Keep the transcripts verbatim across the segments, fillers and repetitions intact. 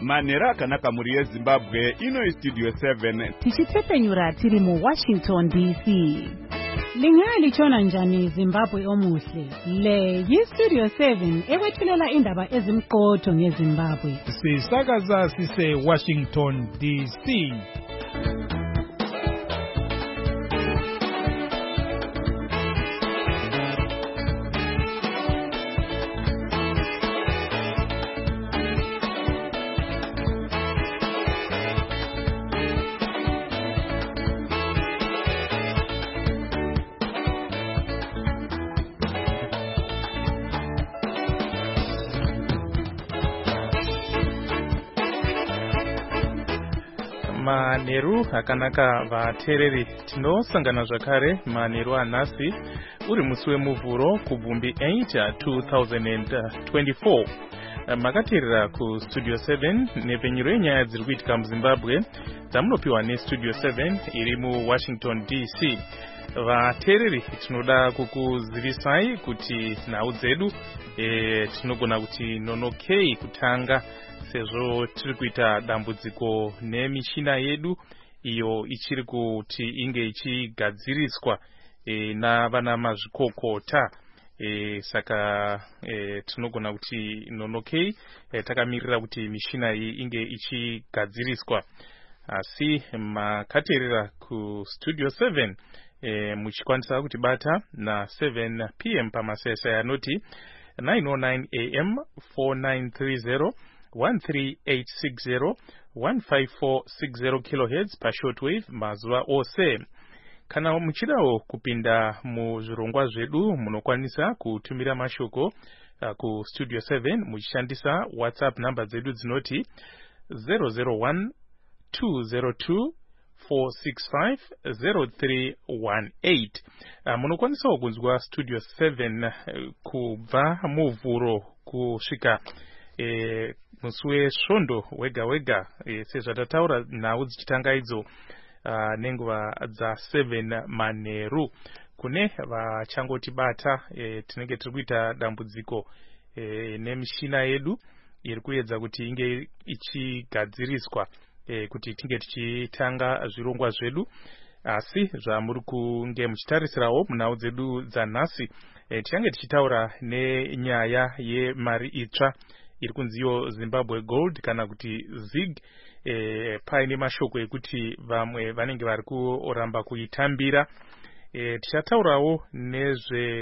Manera akanaka muri yeZimbabwe ino Studio seven. Tichitsepenyura tiri mu Washington D C. Lingaya lichona njani Zimbabwe omuhle. Le yi Studio seven ewethulela indaba ezimqotho ngeZimbabwe. Sisakaza sise Washington D C. Maneru akanaka vatereri tinosangana zvakare maneru anhasi uri musi wemuvhuro kubvumbi eight two thousand twenty-four. Makateerera ku Studio seven nepfenyuro yenyaya dziri kuitika muZimbabwe dzamunopiwa neStudio seven iri mu Washington D C. Vatereri tinoda kukuzivisai kuti nhau dzedu e, tinogona kuti nonokei kutanga sezvo tiri kuita dambudziko nemishina yedu iyo ichiri kuti inge ichigadziriswa e, navana mazvikokota e, saka e, tinogona kuti nonokei e, takamirira kuti mishina iyi inge ichigadziriswa. Asi makateerera ku Studio seven e, muchikwanisa kutibata na seven p m pamasese anoti nine oh nine a m four nine three zero one three eight six zero one five four six zero kilohertz pa shortwave mazuva ose. Kana muchidawo kupinda muzvirongwa zvedu munokwanisa kutumira mashoko uh, ku Studio seven muchishandisa WhatsApp number dzedu dzinoti zero zero one two zero two four six five zero three one eight. Uh, munokwanisa kunzwa Studio seven uh, kubva muvhuro kusvika E, muswe shondo wega wega e, sezvatataura nhau dzichitanga idzo uh, nenguva dza seven maneru. Kune vachangotibata e, tinenge tiri kuita dambudziko e, nemishina yedu iri kuedza kuti inge ichigadziriswa e, kuti tinge tichitanga zvirongwa zvedu. Asi zvamuri kunge muchitarisirawo munhau dzedu dzanhasi e, tichange tichitaura nenyaya yemari itsva iri kunziyo Zimbabwe Gold kana kuti zig e, paine mashoko ekuti vamwe vanenge vari kuramba kuitambira. E, tichataurawo nezve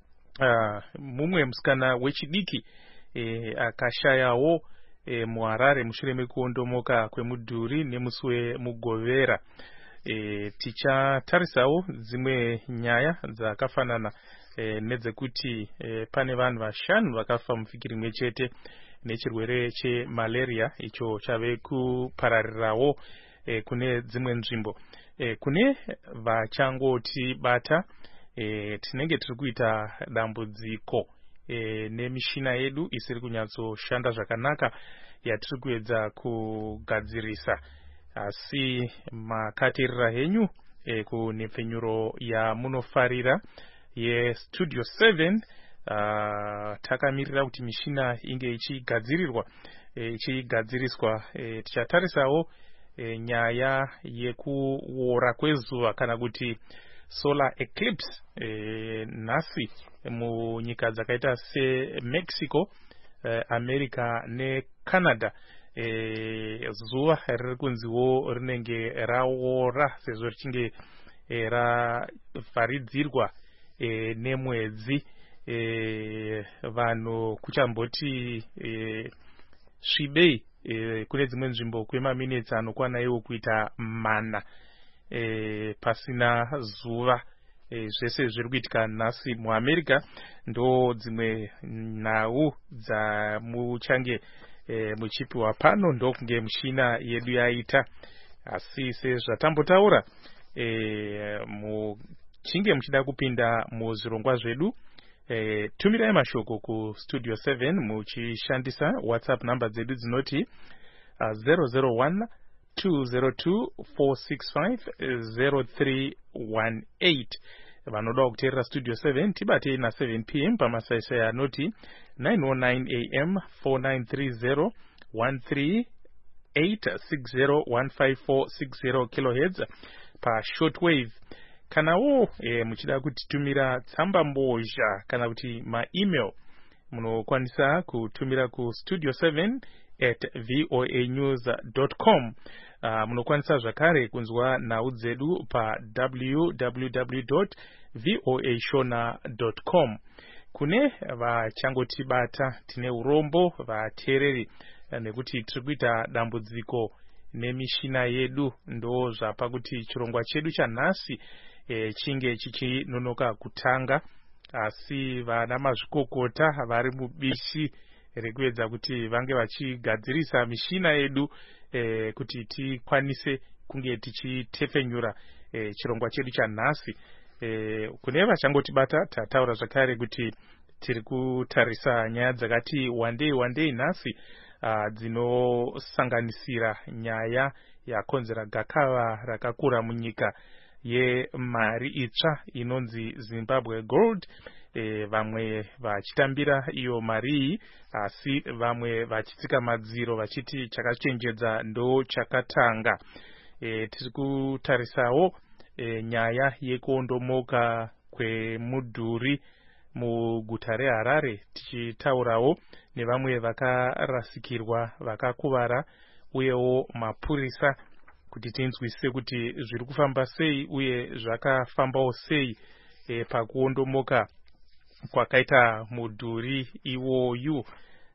uh, mumwe musikana wechidiki e, akashayawo e, muHarare mushure mekuondomoka kwemudhuri nemusi wemugovera. E, tichatarisawo dzimwe nyaya dzakafanana e, nedzekuti e, pane vanhu vashanu vakafa muvhiki rimwe chete nechirwere chemalaria icho chave kupararirawo e, kune dzimwe nzvimbo. E, kune vachangoti bata e, tinenge tiri kuita dambudziko e, nemishina yedu isiri kunyatsoshanda zvakanaka yatiri kuedza kugadzirisa. Asi makateerera henyu e, kunepfenyuro yamunofarira yeStudio seven. Uh, takamirira kuti mishina inge ichigadzirirwa e, ichigadziriswa e, tichatarisawo e, nyaya yekuora kwezuva kana kuti solar eclipse e, nhasi munyika dzakaita seMexico, e, America neCanada. E, zuva riri kunziwo rinenge raora sezvo richinge e, ravharidzirwa e, nemwedzi. E, vanhu kuchamboti e, svibei e, kune dzimwe nzvimbo kwemaminitsi anokwana iwo kuita mana e, pasina zuva. E, zvese zviri kuitika nhasi muAmerica ndo dzimwe nhau dzamuchange e, muchipiwa pano ndokunge mishina yedu yaita. Asi sezvatambotaura e, muchinge muchida kupinda muzvirongwa zvedu E, tumirai mashoko ku Studio seven muchishandisa WhatsApp number dzedu dzinoti uh, zero zero one two zero two four six five zero three one eight. Vanoda kuteerera Studio seven tibatei na seven p m pamasaisai anoti nine oh nine a m four nine three zero one three eight six zero one five four six zero kilohertz pa shortwave. Kanawo e, muchida kutitumira tsamba mbozha kana kuti ma-email munokwanisa kutumira ku studio seven at voa news dot com. Uh, munokwanisa zvakare kunzwa nhau dzedu pa w w w dot voa shona dot com. Kune vachangotibata tine urombo vateereri nekuti tiri kuita dambudziko nemishina yedu, ndo zvapa kuti chirongwa chedu chanhasi e, chinge chichinonoka kutanga, asi vana mazvikokota vari mubishi rekuedza kuti vange vachigadzirisa mishina yedu e, kuti tikwanise kunge tichitefenyura e, chirongwa chedu chanhasi. E, kune vachangotibata tataura zvakare kuti tiri kutarisa nyaya dzakati wandei wandei nhasi, uh, dzinosanganisira nyaya yakonzera gakava rakakura munyika yemari itsva inonzi Zimbabwe Gold. E, vamwe vachitambira iyo mari iyi, asi vamwe vachitsika madziro vachiti chakachenjedza ndo chakatanga. E, tiri kutarisawo e, nyaya yekondomoka kwemudhuri muguta reHarare, tichitaurawo nevamwe vakarasikirwa vakakuvara uyewo mapurisa kuti tinzwisise kuti zviri kufamba sei uye zvakafambawo sei e, pakuondomoka kwakaita mudhuri iwoyu.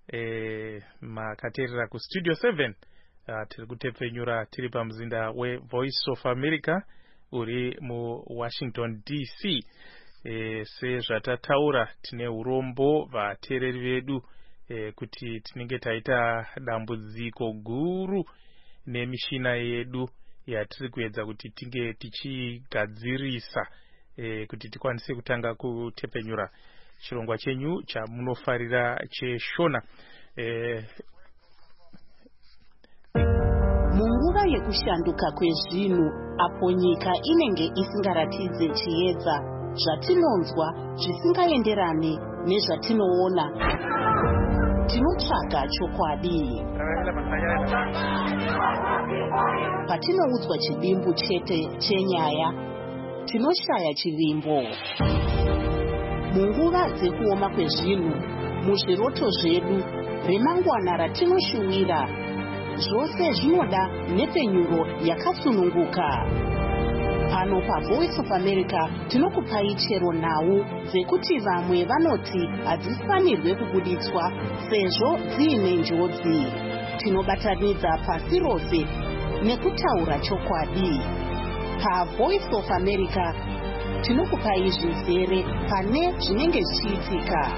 E, makateerera ku studio seven uh, tiri kutepfenyura tiri pamuzinda weVoice of America uri mu Washington D C. E, sezvatataura tine urombo vateereri vedu e, kuti tinenge taita dambudziko guru nemishina yedu yatiri kuedza kuti tinge tichigadzirisa e, kuti tikwanise kutanga kutepfenyura chirongwa chenyu chamunofarira cheshona. E, munguva yekushanduka kwezvinhu apo nyika inenge isingaratidze chiedza, zvatinonzwa zvisingaenderane nezvatinoona, tinotsvaga chokwadi. Patinoudzwa chivimbo chete chenyaya, tinoshaya chivimbo. Munguva dzekuoma kwezvinhu, muzviroto zvedu, remangwana ratinoshuwira, zvose zvinoda nepfenyuro yakasununguka. Pano paVoice of America tinokupai chero nhau dzekuti vamwe vanoti hadzifanirwe kubuditswa sezvo dziine njodzi. Tinobatanidza pasi rose nekutaura chokwadi. PaVoice of America tinokupai zvizere pane zvinenge zvichiitika.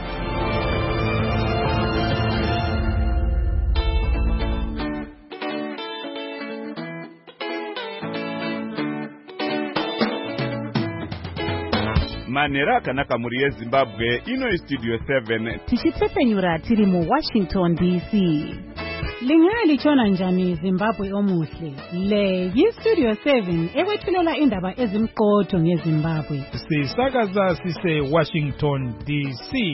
manhero akanaka muri yeZimbabwe. Ino studio seven tichitepfenyura tiri mu Washington D C. Lingaya lichona njani Zimbabwe omuhle? Le yistudio seven ekwethulela indaba ezimqotho ngeZimbabwe. Sisakaza sise Washington D C.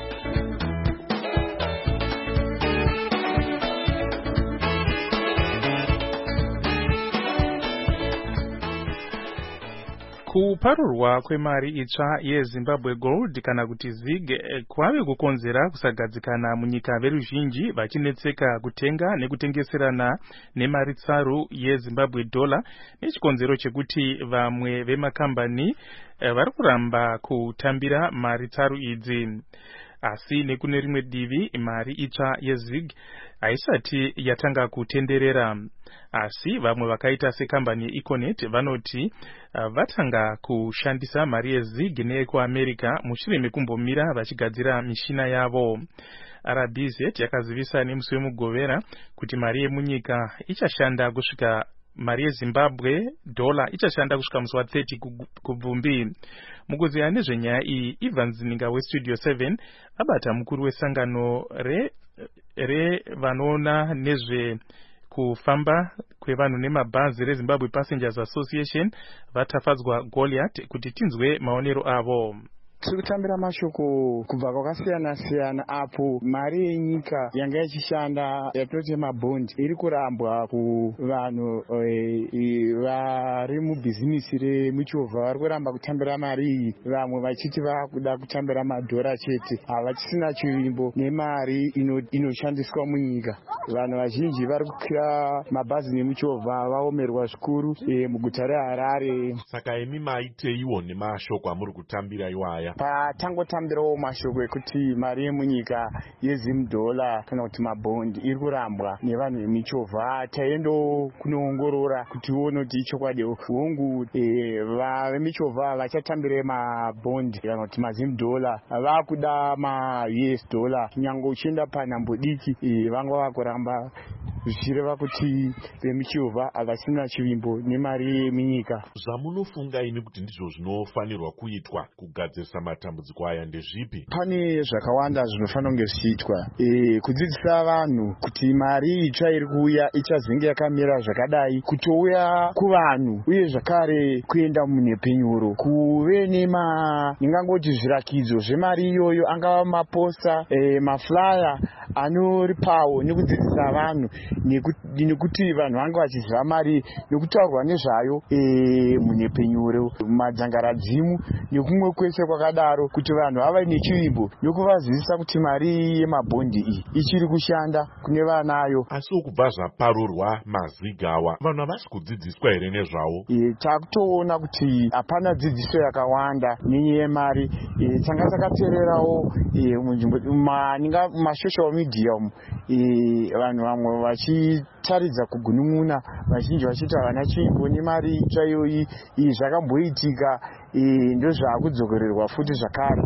Kuparurwa kwemari itsva yeZimbabwe Gold kana kuti ZiG kwave kukonzera kusagadzikana munyika veruzhinji vachinetseka kutenga nekutengeserana nemari tsaru yeZimbabwe dollar, nechikonzero chekuti vamwe vemakambani vari kuramba kutambira mari tsaru idzi. Asi nekune rimwe divi mari itsva yeZiG haisati yatanga kutenderera, asi vamwe vakaita sekambani yeEconet vanoti uh, vatanga kushandisa mari yeZiG neyekuAmerica mushure mekumbomira vachigadzira mishina yavo. R B Z yakazivisa nemusi wemugovera kuti mari yemunyika ichashanda kusvika mari yeZimbabwe dollar ichashanda kusvika musi wa thirty kubvumbi. Mukuziya nezvenyaya iyi, Evans Ninga weStudio seven abata mukuru wesangano re re vanoona nezve kufamba kwevanhu nemabhazi reZimbabwe Passengers Association vatafadzwa Goliath kuti tinzwe maonero avo. tiri kutambira mashoko kubva kwakasiyana siyana apo mari yenyika yanga ichishanda yatoti mabhondi iri kurambwa kuvanhu vari mubhizinisi remichovha vari kuramba kutambira mari iyi, vamwe vachiti vakuda kutambira madhora chete, havachisina chivimbo nemari inoshandiswa munyika. Vanhu vazhinji vari kukwira mabhazi nemichovha vaomerwa zvikuru muguta reHarare. Saka imi maiteiwo nemashoko amuri kutambira iwaya? Patangotambirawo mashoko ekuti mari yemunyika yezimudhola kana kuti mabhondi iri kurambwa nevanhu vemichovha. Taendo kunoongorora kuti uone kuti ichokwadi hongu vemichovha vachatambire mabhondi kana kuti mazimudhola vakuda ma-U S dollar. Nyange uchienda panhambo diki vanga vakuramba zvichireva kuti vemichovha havasina chivimbo nemari yemunyika. Zvamunofunga imi kuti ndizvo zvinofanirwa kuitwa kugadzirisa matambudziko aya ndezvipi? Pane zvakawanda zvinofanira kunge zvichiitwa. E, kudzidzisa vanhu kuti mari itsva iri kuuya ichazenge yakamira zvakadai, kutouya kuvanhu uye zvakare kuenda munhepenyuro, kuve nema ndingangoti zvirakidzo zvemari iyoyo, angava maposta, e, maflyer anoripawo nekudzidzisa vanhu nekuti vanhu vanga vachiziva mari nekutaurwa nezvayo e, munhepenyuro, madzangaradzimu nekumwe kwese kwakadaro, kuti vanhu vave nechivimbo nekuvazivisa kuti mari yemabhondi iyi ichiri kushanda kune vanayo. Asi ukubva zvaparurwa maziga awa, vanhu havasi kudzidziswa here nezvawo? E, takutoona kuti hapana dzidziso yakawanda nenyaya yemari. E, tanga takateererawo e, munzvimbo masocial media umu, e, vanhu vamwe vachitaridza kugunun'una, vazhinji vachiti havana chivimbo nemari itsva iyoyi. Izvi zvakamboitika, e, ndozvaakudzokorerwa futi zvakare.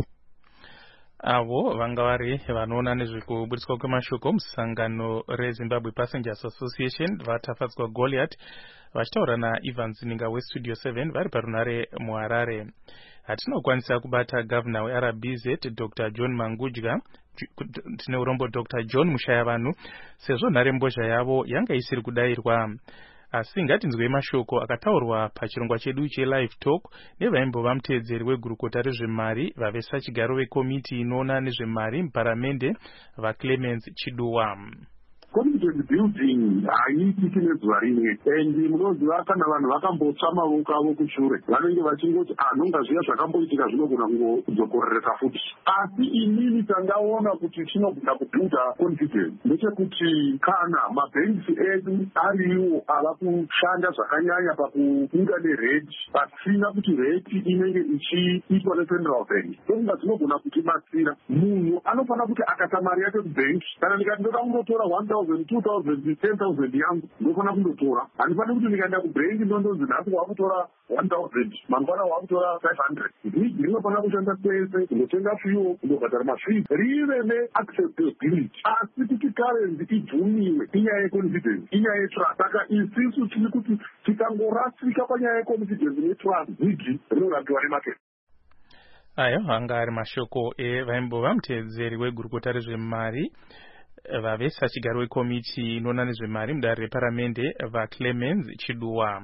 Avo vanga vari vanoona nezvekuburitswa kwemashoko musangano reZimbabwe Passengers Association vatafadzwa Goliath, vachitaura naIvans Ninga weStudio seven vari parunare muHarare. Hatinokwanisa kubata Governor weR B Z Doctor John Mangudya, tine urombo Doctor John Mushayavanhu, sezvo nharembozha yavo yanga isiri kudairwa. Asi ngatinzwei mashoko akataurwa pachirongwa chedu cheLive Talk nevaimbova muteedzeri wegurukota rezvemari vavesa chigaro vekomiti inoona nezvemari muparamende vaClemens Chiduwa. Confidence building haitiki nezuva rimwe, and munoziva kana vanhu vakambotsva maoko avo kushure vanenge vachingoti anonga zviya zvakamboitika zvinogona kudzokorereka futi. Asi inini tandaona kuti chinogona kubuilda confidence ndechekuti kana mabhengi edu ariwo ava kushanda zvakanyanya pakubuda nerate pasina kuti rate inenge ichiitwa nefederal bank, ndokunga dzinogona kutibatsira. Munhu anofanira kuti akata mari yake kubhengi, kana ndikati ndoda kundotora one thousand, two thousand, ten thousand yangu ndofana kundotora, handifani kuti ndikaenda kubhengi ndondonzi nhasi wakutora one thousand, mangwana wakutora five hundred. Ndinofana kushanda sese kundotenga fuel, kundobhadhara mafees, rive neaccessibility. Asi kuti currency ibvumiwe inyaya yeconfidence, inyaya yetrust. Saka isisu tiri kuti tikangorasika panyaya yeconfidence netrust, dzidzi rinorapiwa nemarket. Ayo anga ari mashoko evaimbova muteedzeri wegurukota rezvemari vavesa chigaro wekomiti inoona nezvemari mudare reparamende vaClemens Chiduwa.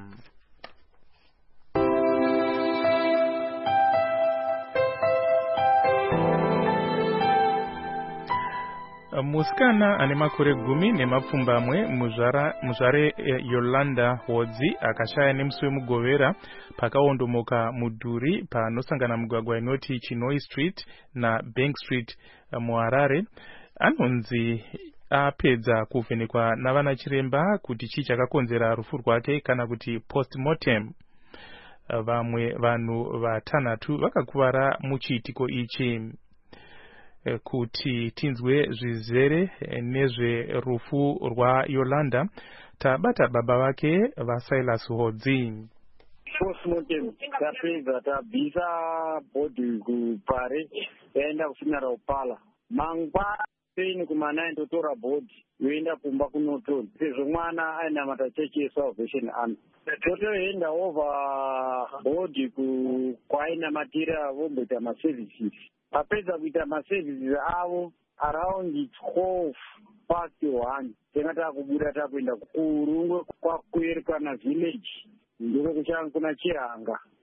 Musikana ane makore gumi nemapfumbamwe muzvare Yolanda Hodzi akashaya nemusi wemugovera pakaondomoka mudhuri panosangana mugwagwa inoti Chinoi Street na Bank Street muHarare. Anonzi apedza kuvhenekwa navana chiremba kuti chii chakakonzera rufu rwake kana kuti postmortem. Vamwe vanhu vatanhatu vakakuvara muchiitiko ichi. Kuti tinzwe zvizere nezverufu rwaYolanda, tabata baba vake vaSilas Hodzi. Postmortem tapedza tabvisa bhodhi kupare yaenda kufuneral parlour. Mangwana peni kumana ndotora bhodhi yoenda kumba kunotoni sezvo mwana ainamata chechi yeSalvation Army. Totoenda over bhodhi kwainamatira vomboita maservices. Apedza kuita maservices avo around twelve past one tenga takubuda takuenda kurungwe kwakwerekana village ndiko kuchanga kuna Chihanga.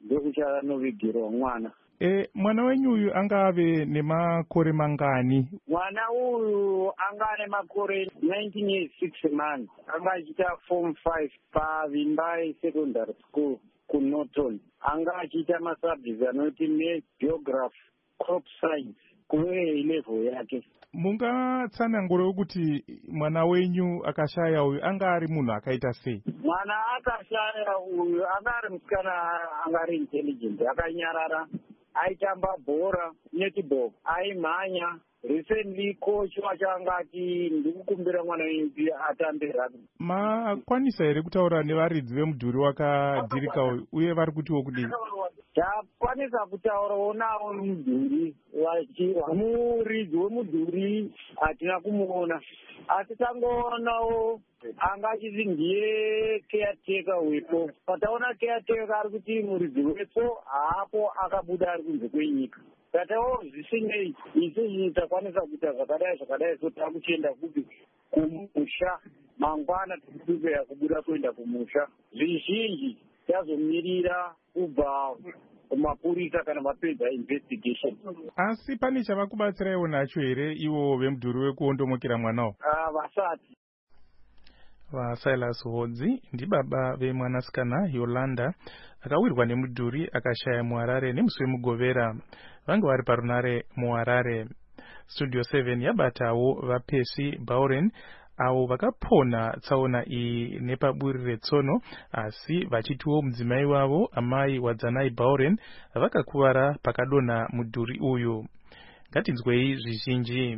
ndekuchanovigirwa mwana. E, mwana wenyu uyu anga ave nemakore mangani? Mwana uyu anga ane makore nineteen years six months. Anga achiita form five paVimbai secondary school kuNorton. Anga achiita masubjects anoti maths, geography, crop science kuve level yake. Mungatsanangura kuti mwana wenyu akashaya uyu anga ari munhu akaita sei? Mwana akashaya uyu anga ari musikana anga ari intelligent, akanyarara, aitamba bhora, netball, aimhanya. Recently coach wacho anga ati ndikukumbira mwana wenyu atambe rugby. Makwanisa here kutaura nevaridzi vemudhuri wakadhirika uyu uye vari kutiwo kudii? Takwanisa kutaurawo navo mudhuri, muridzi wemudhuri hatina kumuona, asi tangoonawo anga achiti ndiye caretaker wepo. Pataona caretaker ari kuti muridzi wepo haapo, akabuda ari kunze kwenyika. Tatawo zvisinei isusu takwanisa kuita zvakadai zvakadai, so takuchienda kupi kumusha mangwana, tikupeya kubuda kuenda kumusha. Zvizhinji tazomirira kubva kumapurisa kana vapedza investigation. Asi pane chavakubatsiraiwo nacho here ivo vemudhuri wekuondomokera mwanawo? Ah, vasati. VaSilas Hodzi ndibaba vemwanasikana Yolanda akawirwa nemudhuri akashaya muHarare nemusi wemugovera. Vange vari parunare muHarare. Studio seven yabatawo vaPercy Bauren avo vakapona tsaona iyi nepaburi retsono, asi vachitiwo mudzimai wavo amai Wadzanai Bauren vakakuvara pakadonha mudhuri uyu. Ngatinzwei zvizhinji.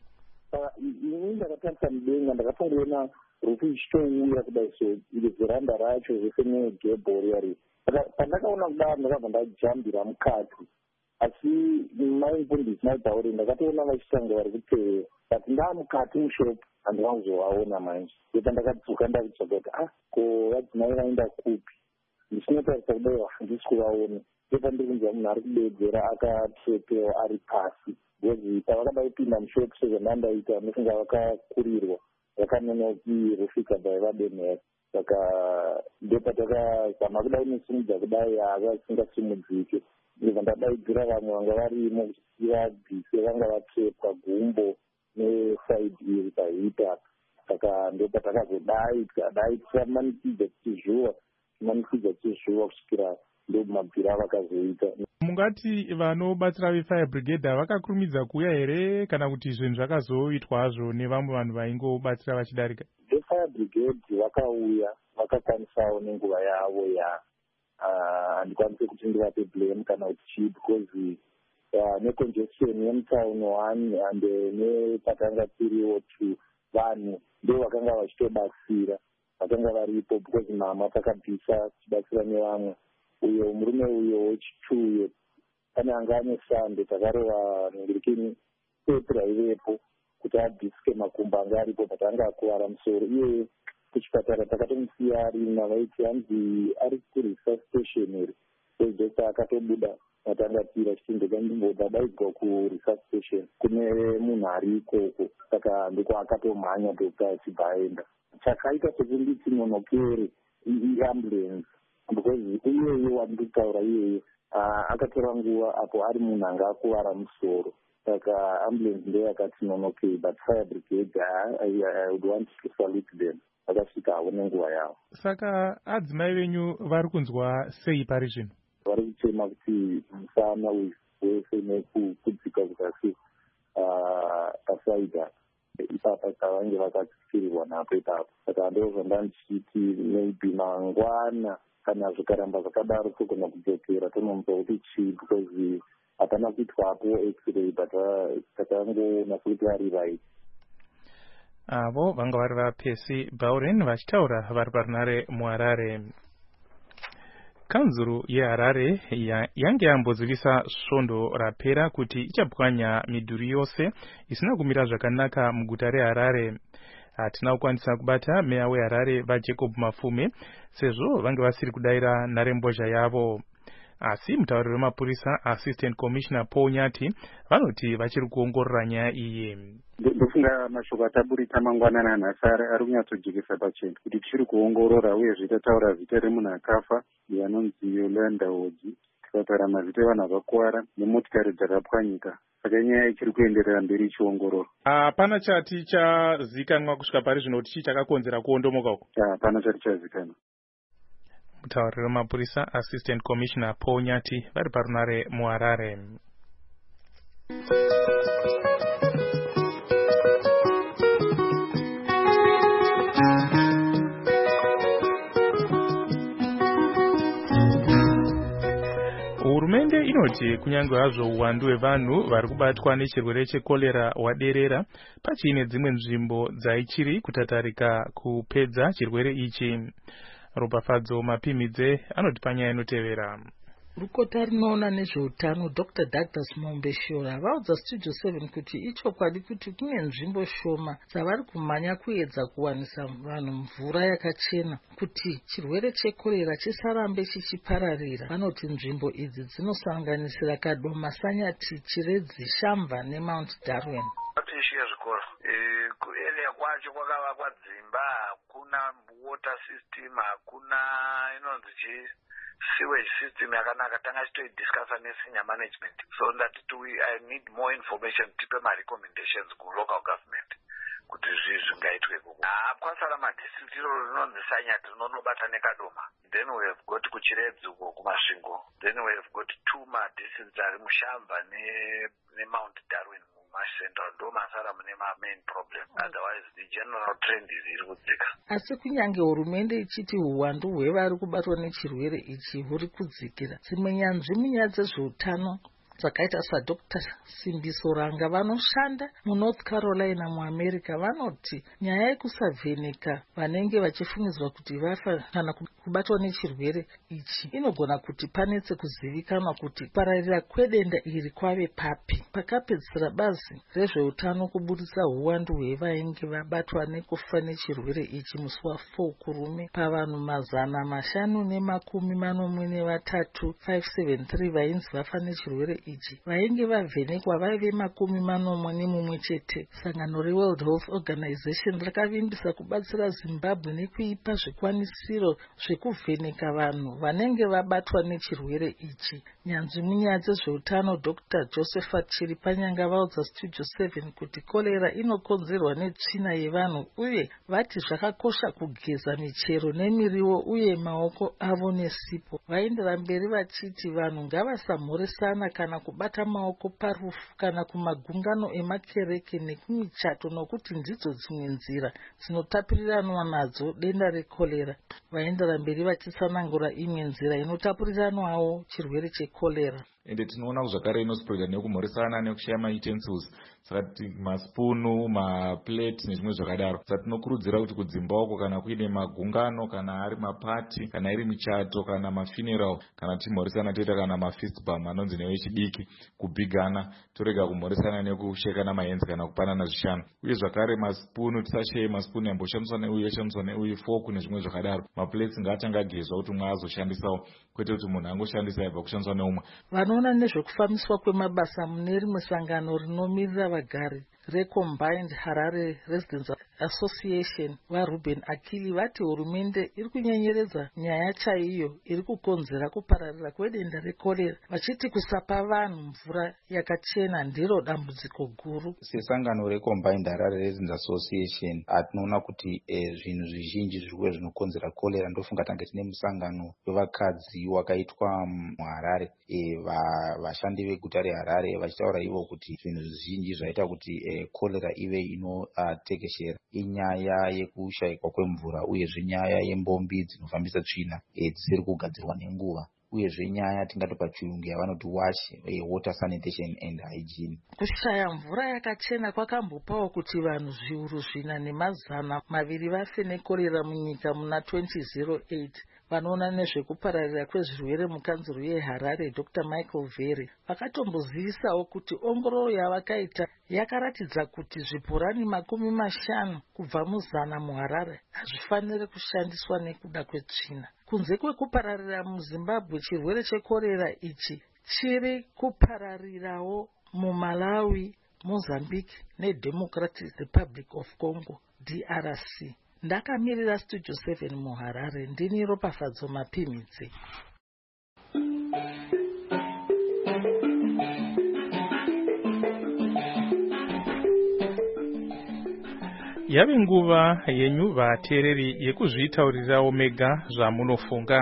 Ini ndakatarisa mudenga ndakatongoona rufu ichitouya kudai, so iri veranda racho zvese negebhori yari. Pandakaona kudaro ndakabva ndajambira mukati, asi maimvundisi maibhauri ndakatoona vachitanga vari kutevera, but ndaamukati mushopu handingakuzovaona manje. Ipa ndakadzoka ndakutsvaga kuti ah, ko vadzimai vaenda kupi? Ndichingotarisa kudai handisi kuvaona. Ipa ndiri kunzwa munhu ari kudedzera akatsvekewa ari pasi, because pavakada kupinda mushopu sezvandandaita ndofunga vakakurirwa vakanonoki rusvika vaivadonhera. Saka ndopatakazama kudai nesimudza kudai avasingasimudzike. Ndibva ndadaidzira vamwe vanga varimo kuti vabvise vanga vatsvepwa gumbo nesaidi iri pahita. Saka ndopatakazodai tikadai tisamanikidza tichizhuwa timanikidza tichizhuwa kusvikira ndomabvira vakazoita. Mungati vanobatsira vefire brigade vakakurumidza kuuya here kana kuti zvinhu zvakazoitwa hazvo nevamwe vanhu vaingobatsira vachidarika? Vefire brigade vakauya vakakwanisawo nenguva yavo ya handikwanisi kuti ndivape blame kana kuti chii, because necongestion yemutown one and nepatanga tiriwo two vanhu ndo vakanga vachitobatsira, vakanga varipo because mama takabvisa tichibatsira nevamwe. Uyo murume uyo wechituyo pane anga ane sando takarova nhingirikini petro aivepo kuti abvisike makumbo anga aripo, but anga akuvara musoro. Iye kuchipatara takatomusiya arina, vaiti hanzi ari kuresearch station here, sezvese akatobuda matangatira chitendeka ndimbodadaidzwa kuresearch station kune munhu ari ikoko. Saka ndiko akatomhanya dokta achibva aenda. Chakaita sekunditi nonokere iambulance, because iyeye wandiri kutaura iyeye akatora nguva apo ari munhu anga akuvara musoro. Saka ambulance ndo yakati nonokei, but fire brigade I, I would want to salute them. Vakasvika havo nenguva yavo. Saka adzimai venyu vari kunzwa sei pari zvino? Vari kuchema kuti musana wese nekudzika kuzasi pasaidha ipapa kavange vakasikirirwa napo ipapo. Saka ndo zvandandichiti maybe mangwana kana zvikaramba zvakadaro togona kudzokera tonomutswa kuti chii, because hapana kuitwapo x-ray, but takangoona sekuti vari right. Avo vanga vari vaPercy Bauren vachitaura vari parunare muHarare. Kanzuru yeHarare yange yambozivisa svondo rapera kuti ichabwanya midhuri yose isina kumira zvakanaka muguta reHarare. Hatina kukwanisa kubata meya weHarare vaJacob Mafume sezvo vange vasiri kudaira nharembozha yavo. Asi mutauriri wemapurisa Assistant Commissioner Paul Nyati vanoti vachiri kuongorora nyaya iyi. Ndofunga mashoko ataburita mangwanana nhasi ari kunyatsojekesa pachena kuti tichiri kuongorora, uyezve tataura zita remunhu akafa anonzi Yolanda Hodzi. tikataura mazita evanhu vakakuwara nemotikari dzakapwanyika. Saka inyaya ichiri kuenderera mberi ichiongororwa. Hapana chati chazikanwa kusvika pari zvino kuti chii chakakonzera kuondomoka uko? Hapana chati chazikanwa. Mutauriri wemapurisa Assistant Commissioner Paul Nyati vari parunare muHarare. Hurumende inoti kunyange hazvo uwandu hwevanhu vari kubatwa nechirwere chekorera hwaderera, pachiine dzimwe nzvimbo dzaichiri kutatarika kupedza chirwere ichi. Ropafadzo Mapimidze anoti panyaya inotevera. Rukota rinoona nezveutano Doctor Douglas Mombeshora vaudza Studio seven kuti ichokwadi kuti kune nzvimbo shoma dzavari kumhanya kuedza kuwanisa vanhu mvura yakachena kuti chirwere chekorera chisarambe chichipararira. Vanoti nzvimbo idzi dzinosanganisira Kadoma, Sanyati, Chiredzi, Shamva neMount Darwin. Ishu yezvikoro kuarea kwacho kwakavakwa dzimba, hakuna water system, hakuna inonzi chii sewage system yakanaka. Tanga tichitoidiscussa nesenior management, so that we I need more information tipe ma recommendations ku local government kuti zvi zvingaitwe kuko. Ah, kwasara madistrict iro rinonzi Sanyati rinonobata neKadoma, then we have got kuChiredzi uko kumasvingo, then we have got two ma districts ari muShamva ne neMount Darwin central. Ndo masara mune ma main problem, otherwise the general trend is iri kudzika. Asi kunyange hurumende ichiti uwandu hwevari kubatwa nechirwere ichi huri kudzikira, dzimwe nyanzvi munyaya dzezveutano dzakaita saDoctor Simbiso Ranga vanoshanda muNorth Carolina muAmerica vanoti nyaya yekusavheneka vanenge vachifungidzwa kuti vafa kana kubatwa nechirwere ichi inogona kuti panetse kuzivikanwa kuti pararira kwedenda iri kwave papi. Pakapedzisira bazi rezveutano kubudisa uwandu hwevainge vabatwa nekufa nechirwere ichi musi wa4 kurume pavanhu mazana mashanu nemakumi manomwe nevatatu five seventy three vainzi vafa nechirwere ichi. Vainge vavhenekwa vaive makumi manomwe nemumwe chete. Sangano reWorld Health Organization rakavimbisa kubatsira Zimbabwe nekuipa zvikwanisiro zvekuvheneka vanhu vanenge vabatwa nechirwere ichi. Nyanzvi munyaya dzezveutano Doctor Josephat Chiripanyanga vaudza Studio seven kuti korera inokonzerwa netsvina yevanhu uye vati zvakakosha kugeza michero nemiriwo uye maoko avo nesipo. Vaendera mberi vachiti vanhu ngavasamhoresana kana kubata maoko parufu kana kumagungano emakereke nekumichato nokuti ndidzo dzimwe nzira dzinotapuriranwa nadzo denda rekorera. Vaendera mberi vachitsanangura imwe nzira inotapuriranwawo chirwere chekorera. Ende tinoona zvakare inospreada nekumhoresana nekushaya mautensils, saka maspunu, maplate nezvimwe zvakadaro. Saka tinokurudzira kuti kudzimba uko kana kuine magungano, kana ari mapati, kana iri michato, kana mafuneral, kana timhoresana toita kana mafist bump anonzi nevechidiki, kubhigana, torega kumhoresana nekushekana mahenzi kana kupanana zvishanu. Uye zvakare maspunu tisashaye maspunu yamboshandiswa neuyu yoshandiswa neuyu, fork nezvimwe zvakadaro. Maplates ngaatanga agezwa kuti umwe azoshandisawo, kwete kuti munhu angoshandisa yabva kushandiswa neumwe. Vanoona nezvekufambiswa kwemabasa mune rimwe sangano rinomirira vagari reCombined Harare Residents Association vaRuben Akili vati hurumende iri kunyenyeredza nyaya chaiyo iri kukonzera kupararira kwedenda rekorera, vachiti kusapa vanhu mvura yakachena ndiro dambudziko guru. Sesangano reCombined Harare Residents Association atinoona kuti eh, zvinhu zvizhinji zvirikuwa zvinokonzera korera. Ndofunga tange tine musangano wevakadzi wakaitwa muHarare, eh, vashandi veguta reHarare vachitaura ivo kuti zvinhu zvizhinji zvaita kuti eh, korera ive inotekeshera uh, inyaya yekushayikwa kwemvura uyezve nyaya yembombi dzinofambisa tsvina e, dzisiri kugadzirwa nenguva, uyezve nyaya tingati pachirungu yavanoti wash e, water sanitation and hygiene. Kushaya mvura yakachena kwakambopawo kuti vanhu zviuru zvina nemazana maviri vafe nekorera munyika muna twenty oh eight. Vanoona nezvekupararira kwezvirwere mukanzuro yeHarare Doctor Michael Vere vakatombozivisawo kuti ongororo yavakaita yakaratidza kuti zvipurani makumi mashanu kubva muzana muHarare hazvifaniri kushandiswa nekuda kwetsvina. Kunze kwekupararira muZimbabwe, chirwere chekorera ichi chiri kupararirawo muMalawi, Mozambique neDemocratic Republic of Congo D R C. Ndakamirira Studio seven muHarare, ndini Ropafadzo Mapimidze. yave nguva yenyu vateereri yekuzvitaurirawo mega zvamunofunga.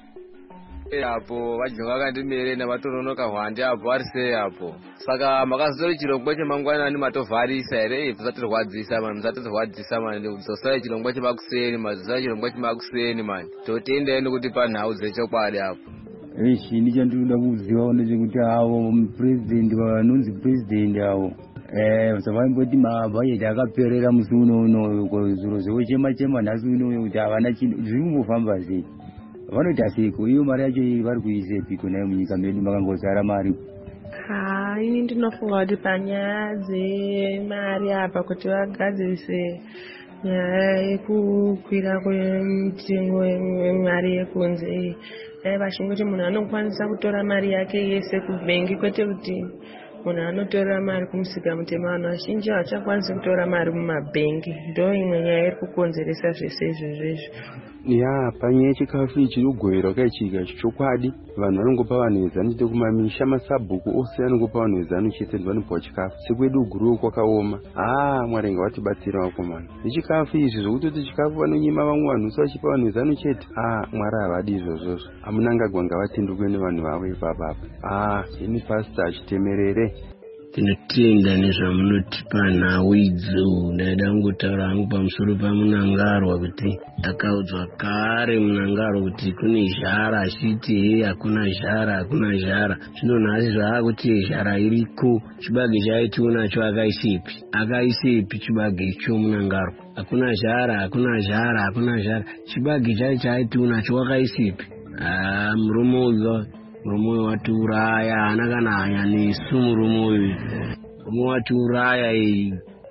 Apo vajinga vakandimere navatononoka hwande apo vari sei apo. Saka makazotori chirongwa chemangwanani matovharisa here musatirwadzisa mani musatirwadzisa mani dzosai chirongwa chemakuseni madzosai chirongwa chemakuseni mani totenda nekuti panhau dzechokwadi apo. Ishi ndicho ndinoda kuziva ndechekuti avo mupresident vanonzi president avo eh savaimboti mabhajeti akaperera musi uno uno zviro zvekuchema chema nhasi uno kuti havana chinhu zviri kumbofamba sei vanoita seiko iyo mari yacho vari kuisepi kona munyika medu makangozara mari. Ha ini ndinofunga kuti panyaya dzemari apa kuti vagadzirise nyaya yekukwira kwemitengo yemari yekunze vachingoti munhu anokwanisa kutora mari yake yese kubhengi kwete kuti munhu anotora mari kumusika mutema. Vanhu vazhinji havachakwanisi kutora mari mumabhengi ndo imwe nyaya iri kukonzeresa zvese izvozvezvo. Ya panyaya chikafu ichi kugoverwa kaichika chokwadi vanhu vanongopa vanhu vezano chete kumamisha masabhuku ose anongopa vanhu vezano chete vanopawo chikafu sekwedu guruwo kwakaoma. Ah Mwari ngavatibatsira vakomana nechikafu izvi zvokutoti chikafu vanonyima vamwe vanhu usi vachipa vanhu vezano chete. Ah Mwari havadi izvozvozvo amunangagwa ngavatendukwe nevanhu vavo ipapapa. Ah ini pasita achitemerere tinotenda nezvamunotipa nhau idzo. Ndaida kungotaura hangu pamusoro pamunangarwa kuti takaudzwa kare munangaro kuti kune zhara achiti hei hakuna zhara hakuna zhara. Zvino nhasi zvaakuti zhara iriko. Chibage chaitiunacho akaisepi akaisepi chibage icho munangaro. Hakuna zhara hakuna zhara hakuna zhara. Chibage chai chaitiunacho wakaisepi. Ah murume uyo murume uyu watiuraya hana kana hanya nesu murume uyu murume watiuraya iyi.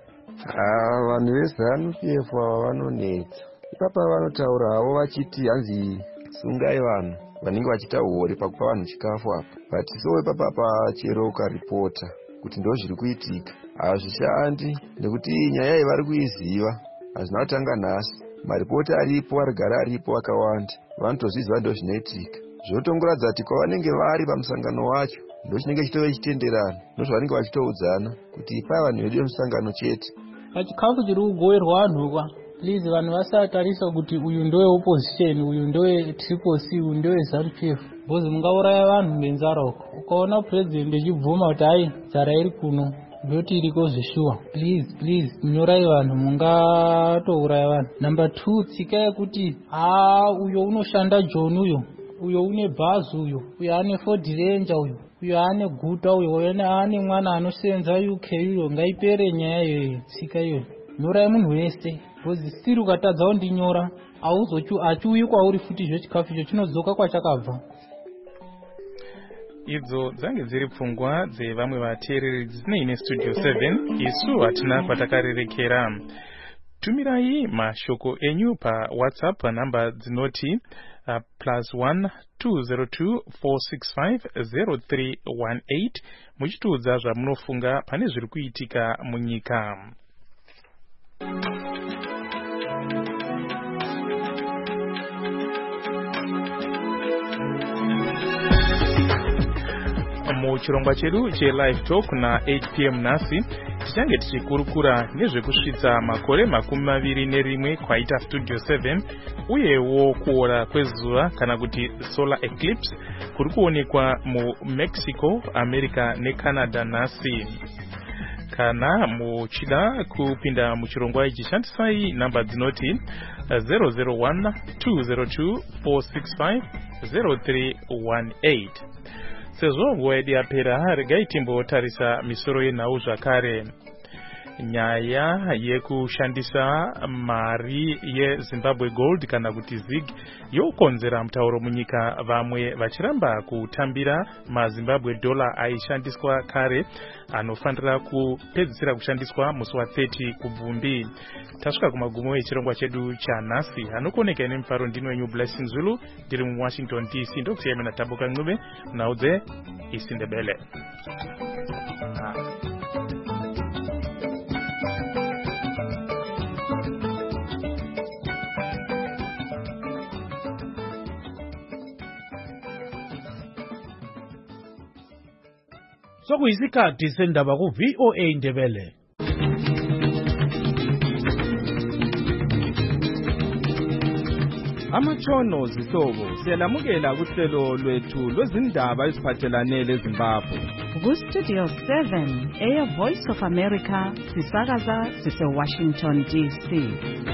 Vanhu vezanu P F ava vanonetsa ipapa vanotaura havo vachiti hanzi sungai vanhu vanenge vachita hori pakupa vanhu chikafu apa but so ipapa pachero ukaripota kuti ndo zviri kuitika hazvishandi nekuti nyaya iyi vari kuiziva hazvina kutanga nhasi. Maripoti aripo arigara aripo akawanda vanotozviziva ndo zvinoitika. Zvotongoratidza kuti kwavanenge vari pamusangano wacho ndo chinenge chitove chitenderano ndozvavanenge vachitoudzana kuti ipai vanhu vedu vemusangano chete. Pachikafu chiri kugoverwa vanhu kwa please vanhu vasatarisa kuti uyu ndowe opposition uyu ndowe triple C uyu ndowe ZANU P F because mungauraya vanhu ngenzara uko. Ukaona president echibvuma kuti hai nzara iri kuno ndoti iriko zvishuwa please please munyorai vanhu mungatouraya vanhu. Number two tsika yekuti ah uyo unoshanda John uyo uyo une bhazi uyo uyo ane Ford Ranger uyo uyo ane guta uyo ane mwana anosenza U K uyo ngaipere nyaya iyoyo tsika iyoyo. Nyorai munhu wese because still ukatadza kundinyora auzochu achiuyi kwauri futi zvechikafu icho chinodzoka kwachakabva. Idzo dzange dziri pfungwa dzevamwe vateereri dzisinei nestudio seven isu hatina kwatakarerekera. Tumirai mashoko enyu pa WhatsApp panhamba dzinoti Uh, plus one two zero two four six five zero three one eight muchitiudza zvamunofunga pane zviri kuitika munyika. Muchirongwa chedu che-live talk na eight p m nhasi tichange tichikurukura nezvekusvitsa makore makumi maviri nerimwe kwaita studio seven uyewo kuora kwezuva kana kuti solar eclipse kuri kuonekwa muMexico, America neCanada nhasi. Kana muchida kupinda muchirongwa ichi shandisai namba dzinoti zero zero one two zero two four six five zero three one eight. Sezvo nguva yedu yapera regai timbotarisa misoro yenhau zvakare. Nyaya yekushandisa mari yeZimbabwe Gold kana kuti zig yokonzera mutauro munyika, vamwe vachiramba kutambira maZimbabwe dollar aishandiswa kare anofanira kupedzisira kushandiswa musi wa thirty kubvumbi. Tasvika kumagumo echirongwa chedu chanhasi. Anokoneka nemufaro ndino wenyu Blessing Zulu ndiri muWashington D C ndokusiyana naTambuka Ncube naudze isindebele. Sokuyisikhathi sendaba ku V O A Ndebele. Amatshono zihlobo siyalamukela kuhlelo lwethu lwezindaba eziphathelane leZimbabwe. Ku-Studio seven, Air Voice of America, sisakaza sise-Washington D C.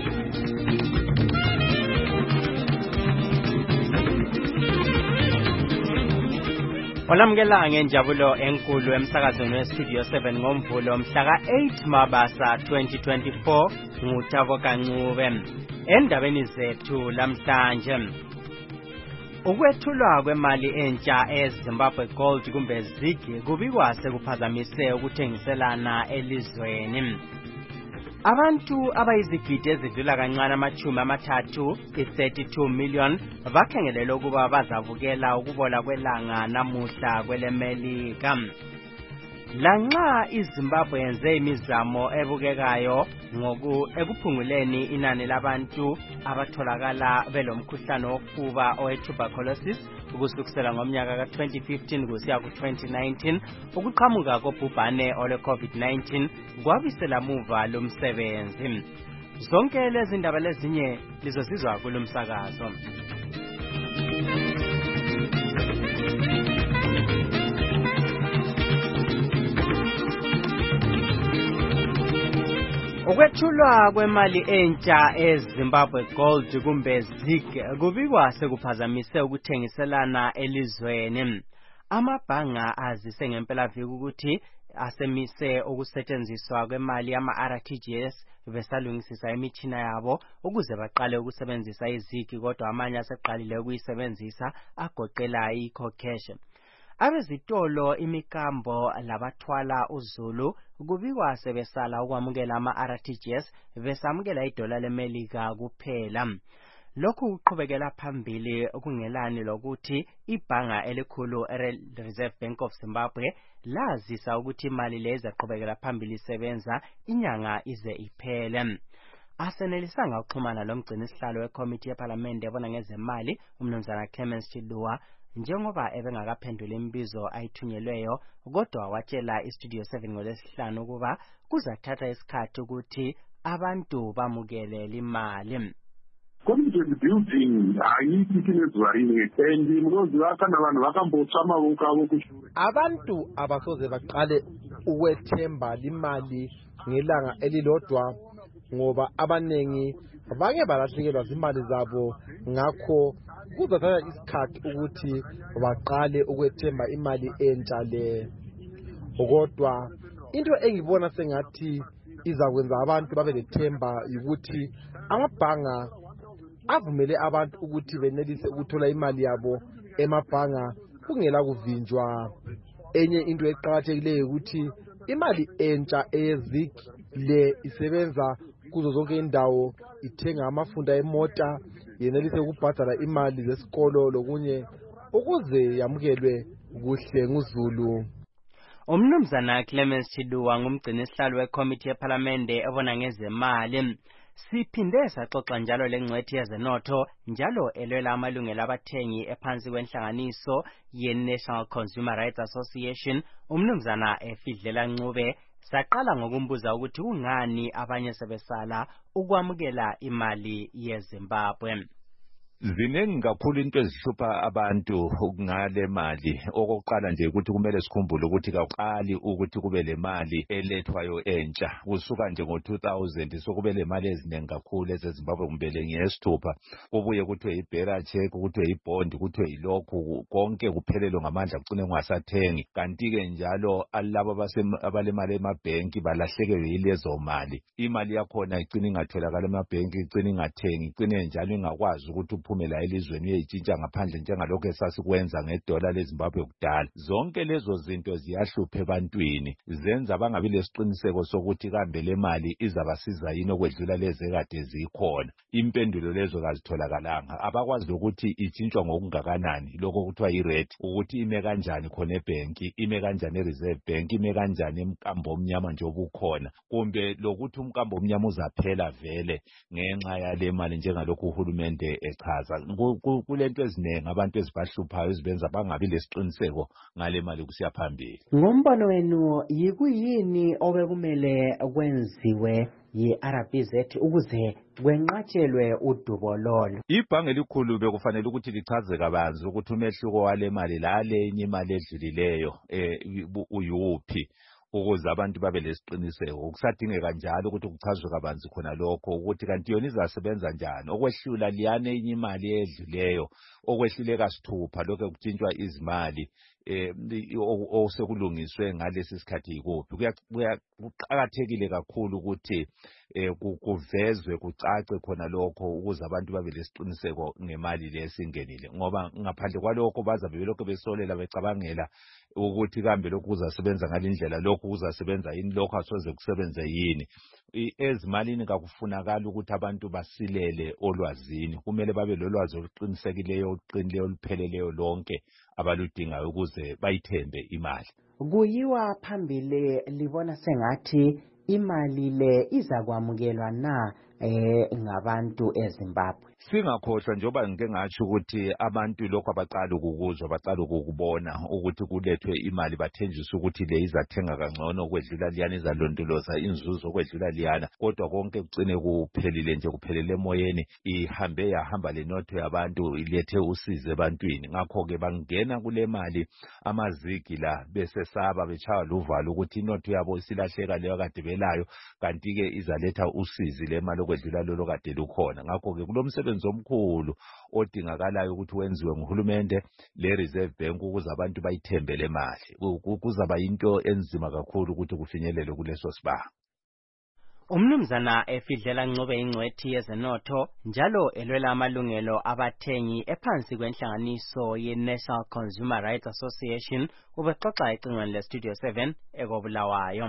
Olamukela ngenjabulo enkulu emsakazweni we-Studio seven ngomvulo mhla eight Mabasa twenty twenty-four nguThabo Kancube. Endabeni zethu lamhlanje, ukwethulwa kwemali entsha eZimbabwe Gold kumbe ZIG kubikwa sekuphazamise ukuthengiselana elizweni. Abantu abayizigidi ezidlula kancane amachumi amathathu thirty-two million bakhengelelwe ukuba bazavukela ukubola kwelanga namuhla kwelemelika. Lanxa iZimbabwe yenze imizamo ebukekayo ngoku ekuphunguleni inani labantu abatholakala belomkhuhlane wofuba owetuberculosis ukusukela ngomnyaka ka twenty fifteen kusiya ku twenty nineteen, ukuqhamuka kobhubhane ole COVID nineteen kwabisela muva lomsebenzi. Zonke lezi ndaba lezinye lizosizwa kulomsakazo. Ukwethulwa kwemali entsha eZimbabwe Gold kumbe ZIG kubikwa sekuphazamise ukuthengiselana elizweni. Amabhanga azise ngempela viki ukuthi asemise ukusetshenziswa kwemali yama R T G S besalungisisa imitshina yabo ukuze baqale ukusebenzisa iZIG, kodwa amanye aseqalile ukuyisebenzisa agoqela iCocash. Abezitolo, imikambo labathwala uzulu kubikwa sebesala ukwamukela ama R T G S besamukela idola lemelika kuphela. Lokhu kuqhubekela phambili okungelani lokuthi ibhanga elikhulu Reserve Bank of Zimbabwe lazisa ukuthi imali lezi aqhubekela phambili isebenza inyanga ize iphele. Asenelisanga ukuxhumana lomgcini sihlalo weCommittee yeParliament ebona ngezemali uMnumzana Clemens Chidua njengoba ebengakaphendula imibizo ayithunyelweyo, kodwa watshela iStudio seven ngolesihlanu ukuba kuzathatha isikhathi ukuthi abantu bamukele imali. Community building ayiki kinezuva rimwe and munoziva kana vanhu vakambotsva maoko avo kushure. Abantu abasoze baqale ukwethemba limali ngelanga elilodwa ngoba abanengi bake balahlekelwa zimali zabo, ngakho kuzathatha isikhathi ukuthi baqale ukwethemba imali entsha le. Kodwa into engibona sengathi izakwenza abantu babe lethemba ukuthi amabhanga avumele abantu ukuthi benelise ukuthola imali yabo emabhanga kungela kuvinjwa. Enye into eqhakathekileyo ukuthi imali entsha eZIG le isebenza kuzo zonke indawo, ithenga amafunda emota, yenelise ukubhadala imali zesikolo lokunye ukuze yamukelwe kuhle nguzulu. Umnumzana Clemens Chidua ngumgcini sihlalo weCommittee yeParliament ebona ngezemali. Siphinde saxoxa njalo lengcwethi yezenotho njalo elwela amalungelo abathengi ephansi kwenhlanganiso ye-National Consumer Rights Association, umnumzana Efidlela Ncube. Saqala ngokumbuza ukuthi kungani abanye sebesala ukwamukela imali yeZimbabwe. Ziningi kakhulu into ezihlupha abantu ngale mali. Okokuqala nje ukuthi kumele sikhumbule ukuthi kaqali ukuthi kube le mali elethwayo entsha. Kusuka nje ngo two thousand sokube le mali eziningi kakhulu ezeZimbabwe kumbe ngeyesithupha. Kubuye kuthiwe i-bearer check, kuthiwe i-bond, kuthiwe ilokhu, konke kuphelelwe ngamandla kucine kungasathengi. Kanti ke njalo alabo abalemali emabhenki balahlekelwe yilezo mali. Imali yakhona icine ingatholakala emabhenki, icine ingathengi, icine njalo ingakwazi ukuthi phumela elizweni uyayitshintsha ngaphandle njengalokho esasikwenza ngedola leZimbabwe kudala. Zonke lezo zinto ziyahlupha ebantwini, zenza bangabi lesiqiniseko sokuthi kambe le mali izabasiza yini okwedlula lezi ekade zikhona. Impendulo lezo kazitholakalanga. Abakwazi ukuthi itshintshwa ngokungakanani, lokho kuthiwa i-rate, ukuthi ime kanjani khona ebhenki, ime kanjani eReserve Bank, ime kanjani emkambo omnyama nje obukhona, kumbe lokuthi umkambo omnyama uzaphela vele ngenxa yale mali njengalokhu uhulumende echaza. ukuchaza kulento eziningi abantu ezibahluphayo ezibenza bangabi lesiqiniseko ngale mali kusiya phambili. Ngombono wenu yikuyini obekumele kwenziwe yi-R B Z ukuze kwenqatshelwe udubololo? Ibhange elikhulu bekufanele ukuthi lichaze kabanzi ukuthi umehluko wale mali lale enye imali edlulileyo eh uyuphi ukuze abantu babe lesiqiniseko. Kusadingeka njalo ukuthi kuchazwe kabanzi khona lokho ukuthi kanti yona izasebenza njani, okwehlula liyane enye imali edluleyo, okwehluleka sithupha lokho kutshintshwa izimali eh osekulungiswe ngalesi sikhathi ikuphi. Kuqakathekile kakhulu ukuthi eh kuvezwe kucace khona lokho ukuze abantu babe lesiqiniseko ngemali lesingenile, ngoba ngaphandle kwalokho bazabe belokho besolela becabangela ukuthi kambe lokhu kuzasebenza ngalindlela, lokhu kuzasebenza yini, lokhu asoze kusebenze yini. Ezimalini kakufunakala ukuthi abantu basilele olwazini, kumele babe lolwazi oluqinisekileyo oluqinileyo olupheleleyo lonke abaludingayo ukuze bayithembe imali. Kuyiwa phambili libona sengathi imali le iza kwamukelwa na eh ngabantu eZimbabwe? Singakhohlwa njoba ngike ngathi ukuthi abantu lokho abaqala ukukuzwa baqala ukubona ukuthi kulethwe imali bathenjiswa ukuthi le izathenga kangcono kwedlula liyana, izalondoloza inzuzo kwedlula liyana, kodwa konke kucine kuphelile nje kuphelele emoyeni, ihambe yahamba lenotho yabantu ilethe usize ebantwini. Ngakho ke bangena kule mali amazigi la besesaba bechaya luvalo ukuthi inotho yabo isilahleka leyo kade belayo, kanti ke izaletha usizi le mali kwedlula lolo kade lukhona. Ngakho ke kulomsebenzi omkhulu odingakalayo ukuthi wenziwe nguhulumende le Reserve Bank ukuze abantu bayithembele mali. Kuzaba into enzima kakhulu ukuthi kufinyelele kuleso sibanga. Umnumzana efidlela Ncube ingcwethi yezenotho njalo elwela amalungelo abathengi ephansi kwenhlanganiso ye-National Consumer Rights Association ubexoxa ecingweni le-Studio seven ekobulawayo.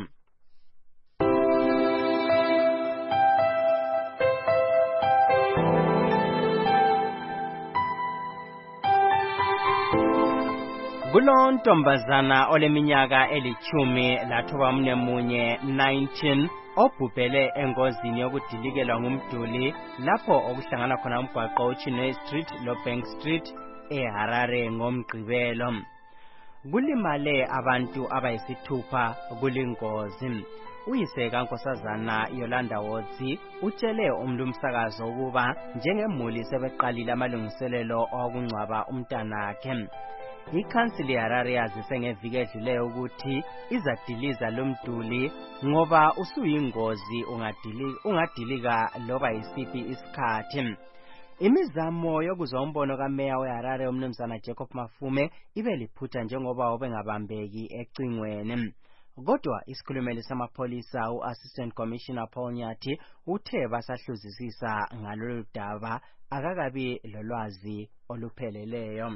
Kulo ntombazana oleminyaka elithumi lathoba mnemunye nineteen obhubhele engozini yokudilikelwa ngumduli lapho okuhlangana khona umgwaqo uChinwe Street loBank Street eHarare ngomgqibelo. Kulimale abantu abayisithupha kulingozi. Uyise kaNkosazana Yolanda Wotsi utshele umlumsakazo ukuba njengemuli sebeqalile amalungiselelo okungcwaba umntanakhe. Ikhansili yaHarare yazise ngeviki edluleyo ukuthi izadiliza lomduli ngoba usuyingozi ungadili ungadilika loba yisiphi isikhathi. Imizamo yokuzwa umbono kaMeya weHarare umnumzana Jacob Mafume ibe liphutha njengoba obengabambeki ecingweni. Kodwa isikhulumeli samapholisa u-Assistant Commissioner Paul Nyathi uthe basahluzisisa ngalolu daba akakabi lolwazi olupheleleyo.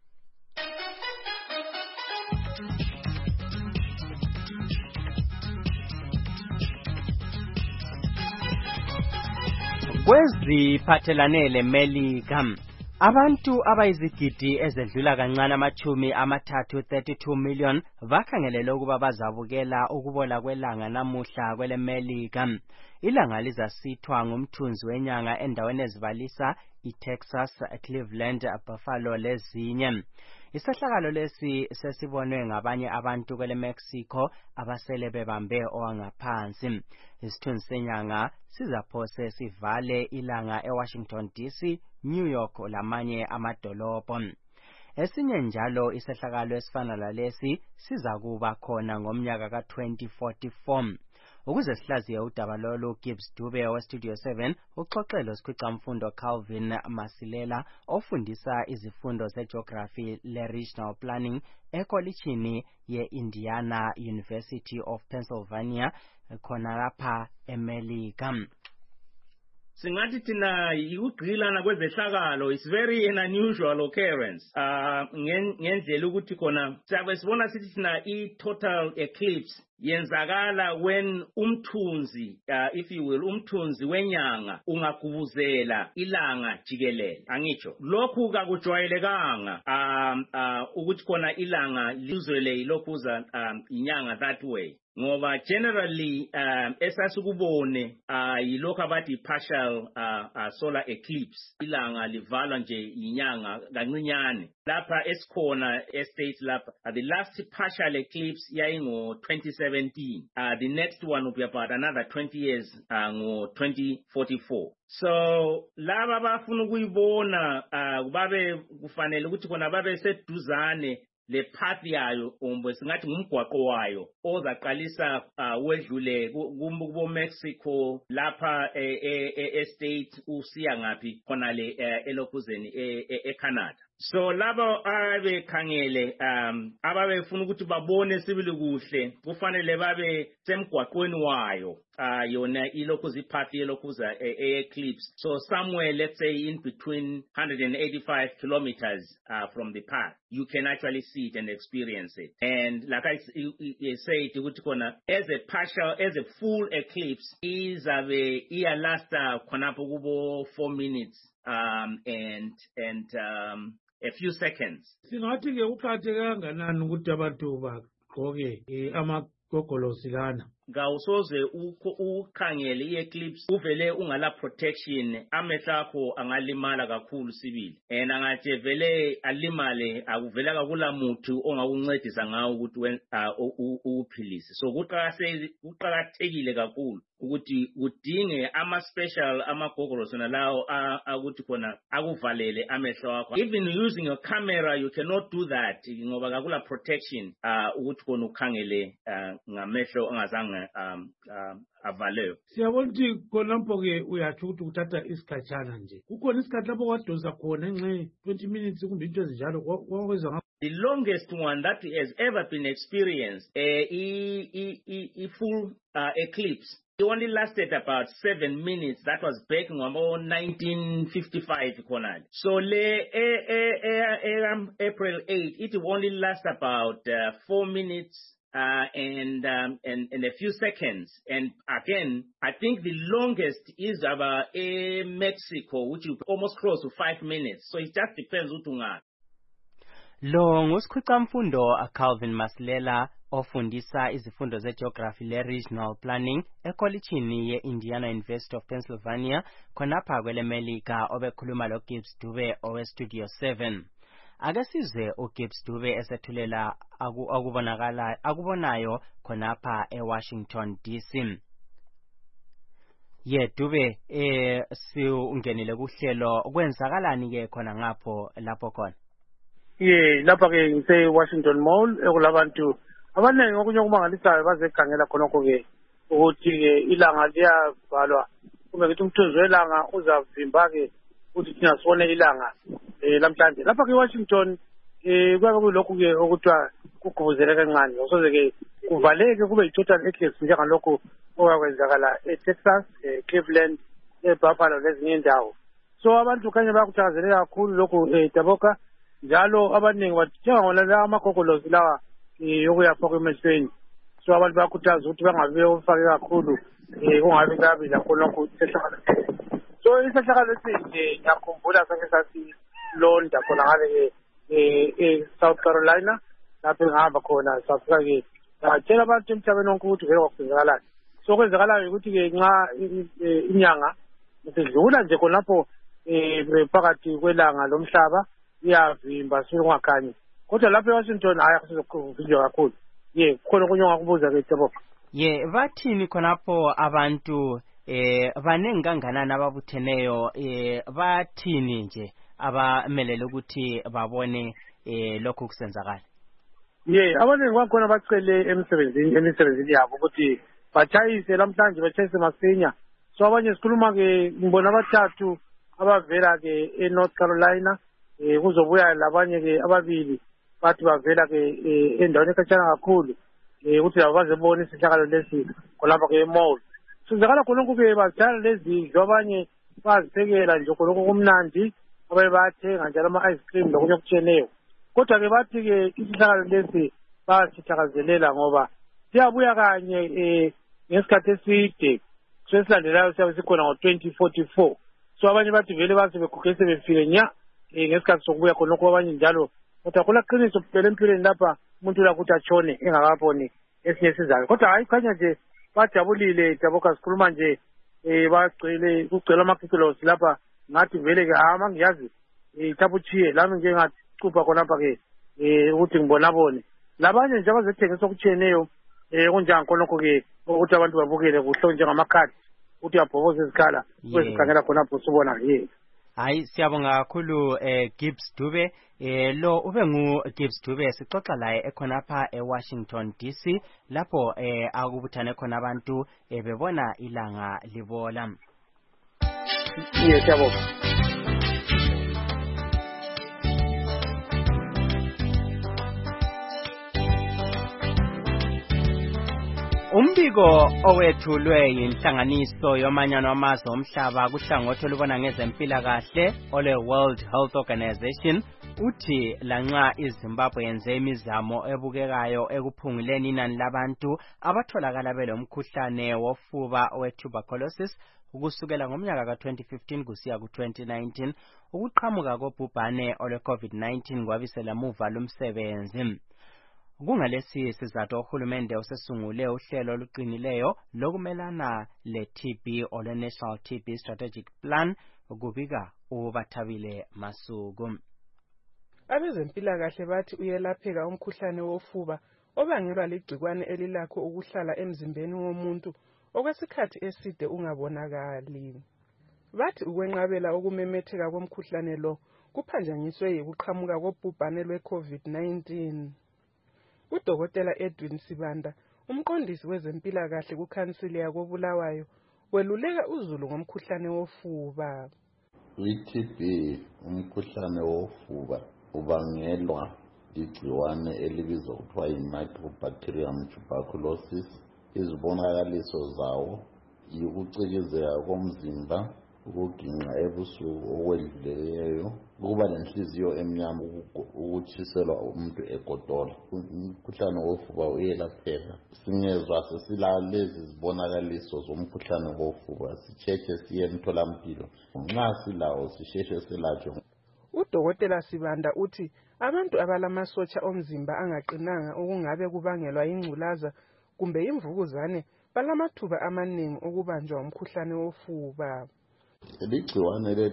Kweziphathelane leMelika, abantu abayizigidi ezedlula kancane amachumi amathathu thirty-two million bakhangelele ukuba bazabukela ukubola kwelanga namuhla kweleMelika. Ilanga lizasithwa ngumthunzi wenyanga endaweni ezibalisa iTexas, Cleveland, Buffalo lezinye. Isehlakalo lesi sesibonwe ngabanye abantu kwele Mexico abasele bebambe owangaphansi. Isithunzi senyanga sizaphose sivale ilanga eWashington D C, New York lamanye amadolobho. Esinye njalo isehlakalo esifana lalesi sizakuba khona ngomnyaka ka twenty forty-four. Ukuze sihlaziye udaba lolu, Gibbs Dube weStudio seven uxoxelo sikhwicamfundo Calvin Masilela ofundisa izifundo zegeography le-regional planning ekolitshini ye-Indiana University of Pennsylvania khona lapha eMelika. Singathi thina yikugqilana kwezehlakalo, it's very an unusual occurrence. Uh ngendlela ukuthi khona siyabe sibona sithi thina i-total eclipse yenzakala when umthunzi uh, if you will umthunzi wenyanga ungagubuzela ilanga jikelele angitsho lokhu kakujwayelekanga um uh, ukuthi khona ilanga lizwele ilokhuza um inyanga that way ngoba generally um esasikubone uh, yilokho abathi partial uh, uh, solar eclipse ilanga livalwa nje inyanga kancinyane lapha esikhona estate lapha uh, the last partial eclipse yayingo twenty seventeen uh, the next one will be about another twenty years uh, ngo twenty forty-four so laba bafuna ukuyibona uh, babe kufanele ukuthi khona babe seduzane le path yayo umbe singathi ngumgwaqo wayo ozaqalisa uh, wedlule kubo Mexico lapha e, e, e state usiya ngapi khona le uh, elokhuzeni e, e, e Canada so laba abekhangele um ababefuna ukuthi babone sibili kuhle kufanele babe semgwaqweni wayo uh yona ilokhuzi path yelokhuza e eclipse so somewhere let's say in between one hundred eighty-five kilometers uh, from the path you can actually see it and experience it and like I said ukuthi khona as a partial as a full eclipse is ave iya last khonapho kubo four minutes um and and um a few seconds singathi ke uqhatheke kanganani ukuthi abantu bagqoke amagogolosi kana ngawusoze ukhangele ieclipse uvele ungala protection amehlo akho angalimala kakhulu sibili and angathi vele alimale akuvela kakula muthi ongakuncedisa ngawo ukuthi uphilise so kuqhakathekile kakhulu ukuthi udinge ama special amagogolosi nalawo ukuthi khona akuvalele amehlo akho even using your camera you cannot do that ngoba kakula protection ukuthi khona ukhangele ngamehlo angazange um um avaleo siyabona ukuthi khonapho ke uyathi ukuthi uthatha isikhatshana nje kukhona isikhathi lapho kwadonsa khona enxe twenty minutes kumbe into ezinjalo kwakwenza the longest one that has ever been experienced uh, i, i, i, i full uh, eclipse it only lasted about seven minutes. That was back in nineteen fifty-five. So le eh, eh, eh, um, April eighth, it will only last about uh, four minutes uh, and, um, and and a few seconds. And again, I think the longest is about uh, Mexico, which is almost close to five minutes. So it just depends who to ask. Lo ngusikhwicamfundo Calvin Masilela ofundisa izifundo zegeography le-regional planning ekolitshini ye-Indiana University of Pennsylvania khonapha kwelemelika obekhuluma lo-Gibbs Dube owe-Studio seven. Ake sizwe uGibbs Dube esethulela akubonakala akubonayo khonapha eWashington D C. Ye Dube eh siungenile kuhlelo kwenzakalani ke khona ngapho lapho khona. Ye lapha ke ngise Washington Mall ekulabantu abanengi okunye okumangalisayo bazekhangela khonokho ke ukuthi ke ilanga liyavalwa kumbe ukuthi umthunzi welanga uzavimba ke ukuthi thina sibone ilanga eh lamhlanje lapha ke Washington eh kwake kulokhu ke okuthiwa kugubuzele kancane osoze ke kuvaleke kube i-total eclipse njengalokho okwakwenzakala eTexas, eCleveland, eBuffalo lezinye indawo so abantu kanye bayakuthakazelela kakhulu lokhu eDaboka njalo abaningi bathenga ngona la amagogolosi lawa yokuyafa kwemehlweni so abantu bayakhuthaza ukuthi bangabe ufake kakhulu eh kungabe kabi lapho lokho sehlakalo so isehlakalo esinje ngiyakhumbula sake sathi Londa khona ngale eh e South Carolina lapho ngihamba khona safika ke ngitshela abantu emhlabeni wonke ukuthi vele kwakuzenzakalani so kwenzakalayo ukuthi ke nxa inyanga isidlula nje khonapho eh phakathi kwelanga lomhlaba iyavimba singakhanyi kodwa lapha eWashington hayi akusizokuvinjwa kakhulu ye khona kunye ngakubuza ke Tebo ye bathini khonapho abantu eh banengi kanganani ababutheneyo eh bathini nje abamelele ukuthi babone eh lokho kusenzakala ye abanengi bakhona bacele emsebenzini emisebenzini yabo ukuthi bachayise lamhlanje bachayise masinya so abanye sikhuluma ke ngibona abathathu abavela ke eNorth Carolina eh kuzobuya labanye ke ababili bathi bavela ke endaweni ekhatshana kakhulu eh ukuthi abazebona isihlakalo lesi kolapha ke mall sizakala khonokho ke bazithala lezi abanye baziphekela nje khonokho kumnandi abaye bathenga njalo ama ice cream lokunye okutsheneyo kodwa ke bathi ke isihlakalo lesi basithakazelela ngoba siyabuya kanye eh ngesikhathi eside sesilandelayo siyabe sikhona ngo twenty forty-four so abanye bathi vele base beguge sebefile nya eh ngesikhathi sokubuya khona lokho abanye njalo kodwa kula qiniso phela empilweni lapha umuntu la ukuthi atshone engakaboni esinye sizake kodwa hayi khanya nje bajabulile Daboka sikhuluma nje eh bagcwele kugcwele amakikilos lapha ngathi vele ke ama ngiyazi ithabuchiye lami nje ngathi cupha khona lapha ke eh ukuthi ngibona bone labanye nje abazethengisa okutshiyeneyo eh kunjani khonokho ke ukuthi abantu babukele kuhle njengamakhadi ukuthi abhoboze izikhala kwezikhangela khona lapho sibona yini. Hayi siyabonga kakhulu eh Gibbs Dube eh lo ube ngu Gibbs Dube sixoxa laye ekhonapha eWashington D C lapho eh akubuthane khona abantu eh bebona ilanga libola. Yes siyabonga. Umbiko owethulwe yinhlanganiso yomanyano wamazwe omhlaba kuhlangothi olubona ngezempilakahle ole World Health Organization uthi lanxa iZimbabwe yenze imizamo ebukekayo ekuphunguleni inani labantu abatholakala belomkhuhlane wofuba wetuberculosis ukusukela ngomnyaka ka twenty fifteen kusiya ku twenty nineteen ukuqhamuka kobhubhane ole COVID nineteen kwabisela muva lumsebenzi. Kungalesi sizathu uhulumende usesungule uhlelo oluqinileyo lokumelana le-T B ole National T B Strategic Plan ukubika ubathabile Masuku. Abezempilakahle bathi uyelapheka umkhuhlane wofuba obangelwa ligcikwane elilakho ukuhlala emzimbeni womuntu okwesikhathi eside ungabonakali. Bathi ukwenqabela ukumemetheka komkhuhlane lo kuphanjanyiswe yikuqhamuka kobhubhane lwe-COVID nineteen. Udokotela Edwin Sibanda, umqondisi wezempilakahle kukhansili yakobulawayo, weluleka uzulu ngomkhuhlane wofuba. I-T B umkhuhlane wofuba ubangelwa ligciwane elibizwa kuthiwa yi-Mycobacterium tuberculosis. Izibonakaliso zawo yikucikizeka komzimba, ukuginqa ebusuku okwedluleyo, ukuba lenhliziyo emnyama, ukutshiselwa umuntu egodola. Umkhuhlane wofuba uyelapheka. Singezwa sesilalezi zibonakaliso zomkhuhlane wofuba sitsheshe siye emtholampilo. Nxa silawo sisheshe silatshwe. Udokotela Sibanda uthi abantu abalamasotsha omzimba angaqinanga okungabe kubangelwa ingculaza kumbe imvukuzane balamathuba amaningi okubanjwa umkhuhlane wofuba. Ligciwane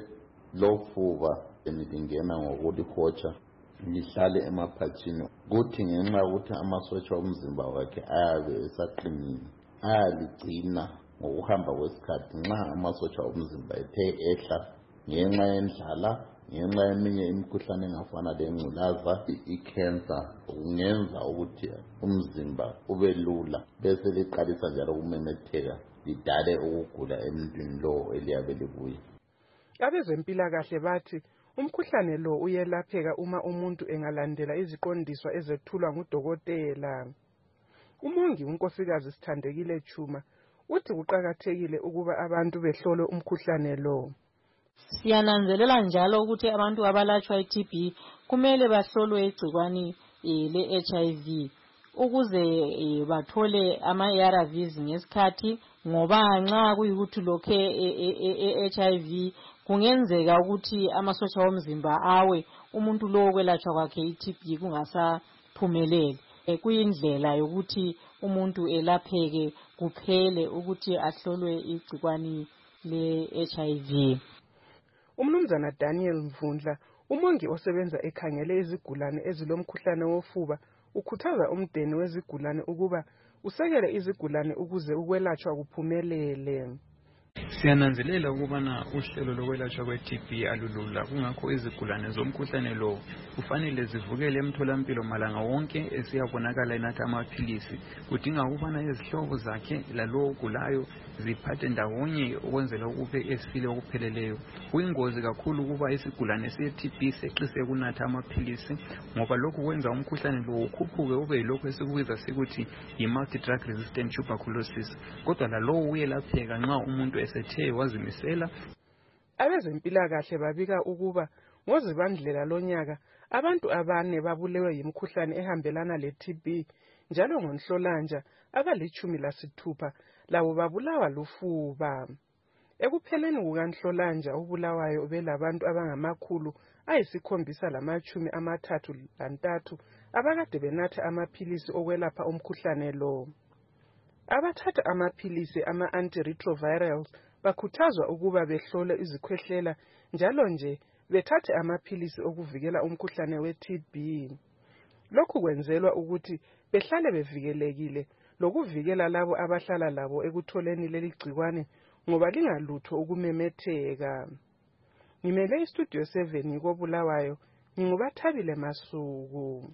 lofuba elingena ngokulihotsha lihlale emaphatshini kuthi ngenxa ukuthi amasotsha omzimba wakhe ayabe esaqinile ayaligcina ngokuhamba kwesikhathi. Nxa amasotsha omzimba ethe ehla ngenxa yendlala ngenxa yeminye imikhuhlane engafana lengculaza i-cancer kungenza ukuthi umzimba ube lula bese liqalisa njalo ukumemetheka lidale ukugula emntwini lo eliyabe libuye. Abezempilakahle bathi umkhuhlane lo uyelapheka uma umuntu engalandela iziqondiswa ezethulwa ngudokotela. Umongi unkosikazi Sithandekile Chuma uthi kuqakathekile ukuba abantu behlolwe umkhuhlane lo. Siyananzelela njalo ukuthi abantu abalatshwa i-T B kumele bahlolwe igcikwane le-H I V ukuze bathole ama-A R Vs ngesikhathi, ngoba nxa kuyikuthi lokhe e-H I V kungenzeka ukuthi amasotsha omzimba awe umuntu lo kwelatshwa kwakhe i-T B kungasaphumeleli. Kuyindlela yokuthi umuntu elapheke kuphele ukuthi ahlolwe igcikwane le-H I V. Umnumzana Daniel Mvundla, umongi osebenza ekhangele izigulane ezilomkhuhlane wofuba, ukhuthaza umdeni wezigulane ukuba usekele izigulane ukuze ukwelatshwa kuphumelele. Siyananzelela ukubana uhlelo lokwelatshwa kwe-T B alulula, kungakho izigulane zomkhuhlane lo kufanele zivukele emtholampilo malanga wonke esiyabonakala enatha amaphilisi. Kudinga ukubana izihlobo zakhe lalowo ogulayo ziphathe ndawonye ukwenzela ukube esile okupheleleyo. Kuyingozi kakhulu ukuba isigulane se-T B seqise kunatha amaphilisi, ngoba lokhu kwenza umkhuhlane lo ukhuphuke ube yilokhu esikubiza sikuthi yi-multi drug resistant tuberculosis. Kodwa lalowo uyelapheka nxa umuntu esethe wazimisela. Abezempilakahle babika ukuba ngozibandlela lonyaka abantu abane babulewe yimkhuhlane ehambelana le-T B njalo ngoNhlolanja abalichumi lasithupha labo babulawa lufuba. Ekupheleni kukaNhlolanja ubulawayo ubelabantu abangamakhulu ayisikhombisa lamachumi amathathu lantathu abakade benatha amaphilisi okwelapha umkhuhlane lo. Abathatha amaphilisi ama-antiretrovirals bakhuthazwa ukuba behlole izikhwehlela njalo nje bethathe amaphilisi okuvikela umkhuhlane we-T B. Lokhu kwenzelwa ukuthi behlale bevikelekile lokuvikela labo abahlala labo ekutholeni leli gcikwane ngoba lingalutho ukumemetheka. Ngimele iStudio seven ngikobulawayo, ngingubathabile Masuku.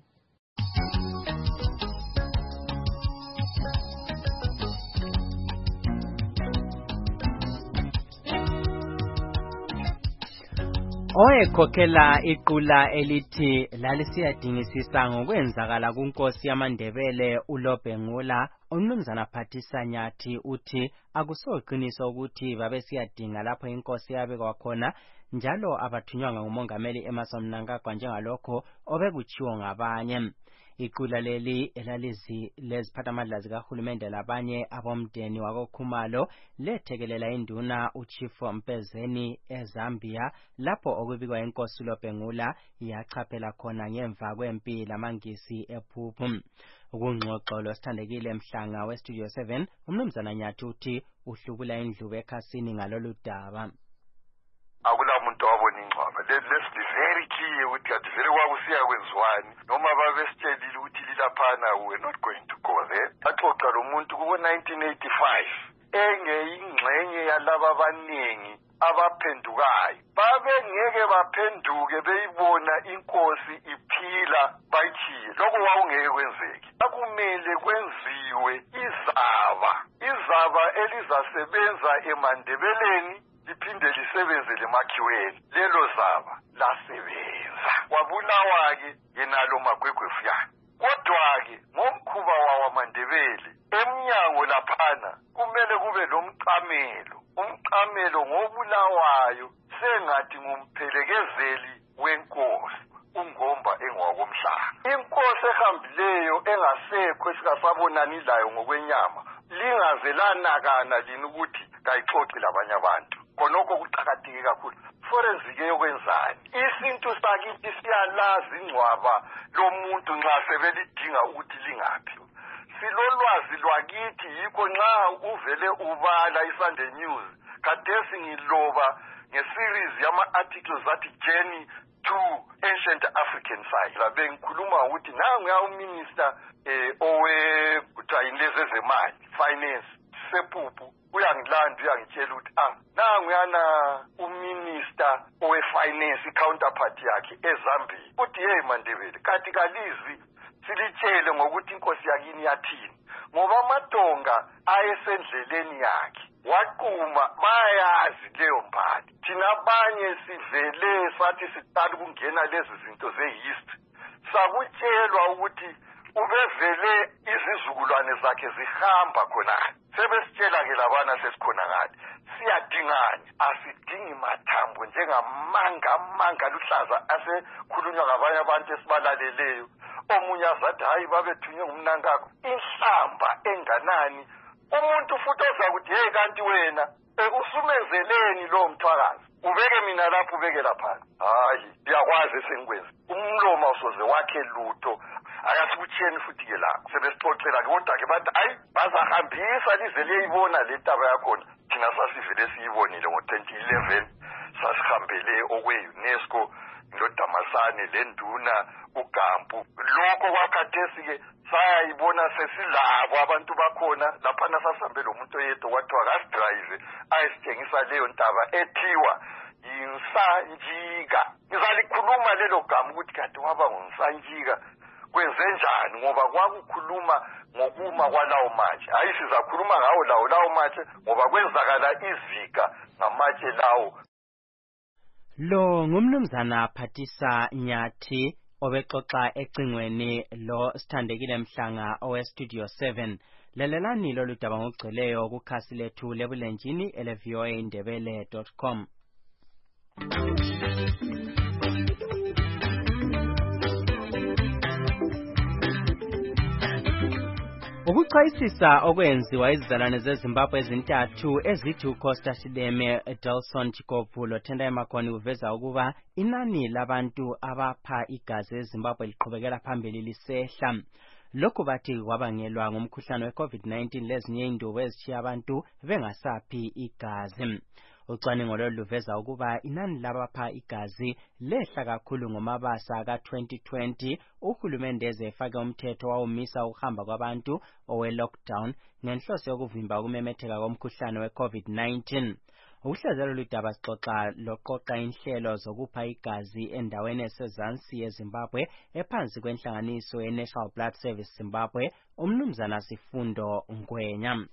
Owekhokhela iqula elithi lalisiyaDingisisa ngokwenzakala kuNkosi yamaNdebele uLobhengula, uMnumzana Phathisa Nyathi uthi akusoqiniso ukuthi babesiyadinga lapho inkosi yabekwa khona njalo abathunywanga nguMongameli Emmerson Mnangagwa njengalokho obekuchiwo ngabanye. Iqula leli elalizi leziphathamandla zikahulumende labanye abomdeni wakoKhumalo lethekelela induna uChifu Mpezeni eZambia lapho okubikwa inkosi uLobhengula yachaphela khona ngemva kwempi lamangisi ephuphu. Ukungxoxo losithandekile Mhlanga weStudio seven, uMnumzana Nyathi uthi uhlubula indlube ekhasini ngalolu daba. Akula muntu wabona ingcwaba. Let's be very clear ukuthi kade vele kwakusiya kwenziwani noma babesitshelile ukuthi lilaphana we not going to go there. Baxoxa lo muntu kubo nineteen eighty-five engeyingxenye yalaba abaningi abaphendukayo. Babengeke baphenduke beyibona inkosi iphila bayichiye. Lokho kwakungeke kwenzeke. Akumele kwenziwe izaba. Izaba elizasebenza eMandebeleni liphinde lisebenze lemakhiweni. Lelo zaba lasebenza. Wabulawa-ke yenalo magwegwefyana. Kodwa-ke ngomkhuba wawamandebele emnyango laphana kumele kube lomqamelo. Umqamelo ngobulawayo sengathi ngumphelekezeli wenkosi, ungomba engwakomhlanga. Inkosi ehambileyo engasekho esikasabonani layo ngokwenyama lingaze lanakana lini ukuthi kayixoxi labanye abantu. Konoko kuqakatheke kakhulu. Forensic yokwenzani? Isintu sakithi siyalazi ingcwaba lomuntu nxa sebelidinga ukuthi lingaphi. Silolwazi lwakithi yikho nxa uvele ubala iSunday News kadesi ngiloba ngeseries yama-articles athi Journey to Ancient African Site. Labe ngikhuluma ukuthi nangu ya uminister eh owe kutayinleze zemali finance sepupu uyangilanda uyangitshela ukuthi ah nangu yana uminister owe finance counterpart yakhe eZambia uthi hey Mandebele kathi kalizi silitshele ngokuthi inkosi yakini yathini ngoba amadonga ayesendleleni yakhe waquma bayazi leyo mphathi. Thina abanye sivele sathi siqala ukungena lezi zinto ze-history sakutshelwa ukuthi ubevele izizukulwane zakhe zihamba khonale. Sebesitshela-ke labana sesikhona ngani siyadingani, asidingi mathambo njengamanga amanga luhlaza asekhulunywa ngabanye abantu esibalaleleyo. Omunye azathi hayi babethunywe nguMnangagwa. Inhlamba enganani umuntu futhi ozakuthi hey kanti wena usumenzeleni lo mthwakazi ubeke mina lapho ubeke lapha. Hayi ngiyakwazi esengikwenza umlomo usoze wakhe lutho akasikutsheni futhi ke la sebesixoxela kodwa ke bathi hayi bazahambisa lize liyibona le taba yakhona. Thina sasivele siyibonile ngo twenty eleven sasihambele okwe-UNESCO loDamasane lenduna uGampu. Lokho kwakhathesi ke sayibona sesilabo abantu bakhona lapha nasasihambele umuntu oyedwa kwathiwa kasidrive ayisithengisa leyo ntaba ethiwa yiNsanjika. Ngizalikhuluma lelo gama ukuthi kade waba nguNsanjika kwenze njani ngoba kwakukhuluma ngokuma kwalawo matshe. Hayi sizakhuluma ngawo lawo lawo matshe ngoba kwenzakala izika ngamatshe lawo. Lo ngumnumzana Phathisa Nyathi obexoxa ecingweni lo sithandekile Mhlanga oweStudio seven. Lelelani lolu daba ngokugcweleyo kukhasi lethu lebulenjini ele v o a indebele dot com. Ukuchayisisa okwenziwa izizalwane zeZimbabwe ezintathu ezithi uCosta Sideme, Delson Chikopu loTendai Makoni uveza ukuba inani labantu abapha igazi eZimbabwe liqhubekela phambili lisehla. Lokhu bathi kwabangelwa ngumkhuhlane we-COVID nineteen lezinye indubo ezitshiya abantu bengasaphi igazi. Ucwaningo lolu luveza ukuba inani labapha igazi lehla kakhulu ngomabasa ka twenty twenty. Uhulumende ezefake umthetho wawumisa ukuhamba kwabantu owe-lockdown ngenhloso yokuvimba ukumemetheka komkhuhlane we-COVID nineteen. Uhlelo lolu daba sixoxa loqoqa inhlelo zokupha igazi endaweni esezansi yeZimbabwe ephansi kwenhlanganiso ye-National Blood Service Zimbabwe, umnumzana Sifundo Ngwenya.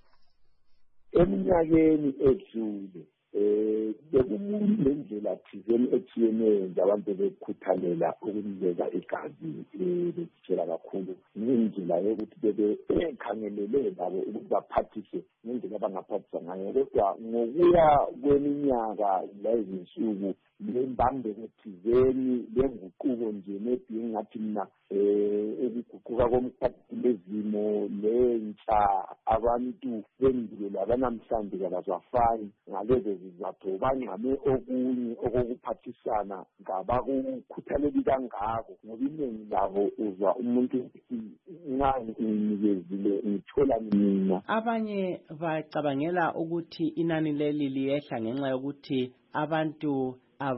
Eminyakeni edlule eh bekumuntu lendlela thizeni etshiyeneyo abantu bekhuthalela ukunikeza igazi lesitshela kakhulu indlela yokuthi bebe ekhangelele labo ukuthi baphathise ngendlela abangaphathisa ngayo, kodwa ngokuya kweminyaka lezinsuku lembambeko thizeni lenguquko nje nebi ngathi mina eh ukuguquka komkhathi lezimo lentsha abantu bendulo labanamhlanje kabazwafani ngalezo zizathu banqame okunye okukuphathisana ngabakukhuthaleli kangako ngoba iningi labo uzwa umuntu nxa nginikezile ngithola mina. Abanye bacabangela ukuthi inani leli liyehla ngenxa yokuthi abantu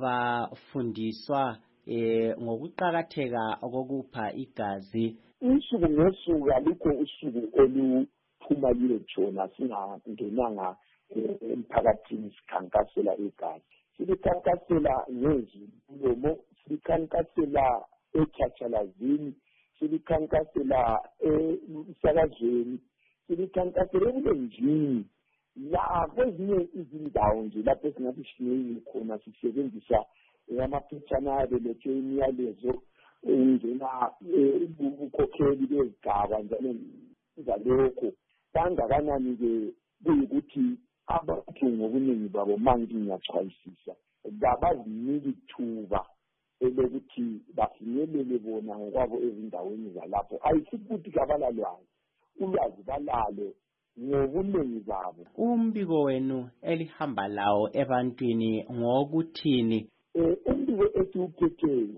abafundiswa eh ngokuqhakatheka okupha igazi. Usuku ngosuku alikho usuku oluphuma lilejona singangenanga emphakathini sikhankasela igazi. Silikhankasela ngezimlomo, silikhankasela echatshalazini, silikhankasela emsakazweni, silikhankasela ebulenjini. La kwezinye izindawo nje lapho singathi sineyini khona sisebenzisa amaphethana abelethwe imiyalezo ungena ubukhokheli bezigaba njalo zalokho kangakanani-ke kuyikuthi abantu ngobuningi babo manje ngiyachwayisisa babazinika ithuba elokuthi bafinyelele bona ngokwabo ezindaweni zalapho. Ayisikuthi kabalalwazi ulwazi balalo ngobuningi babo. Umbiko wenu elihamba lawo ebantwini ngokuthini? Eh umbiko esiwuphetheyo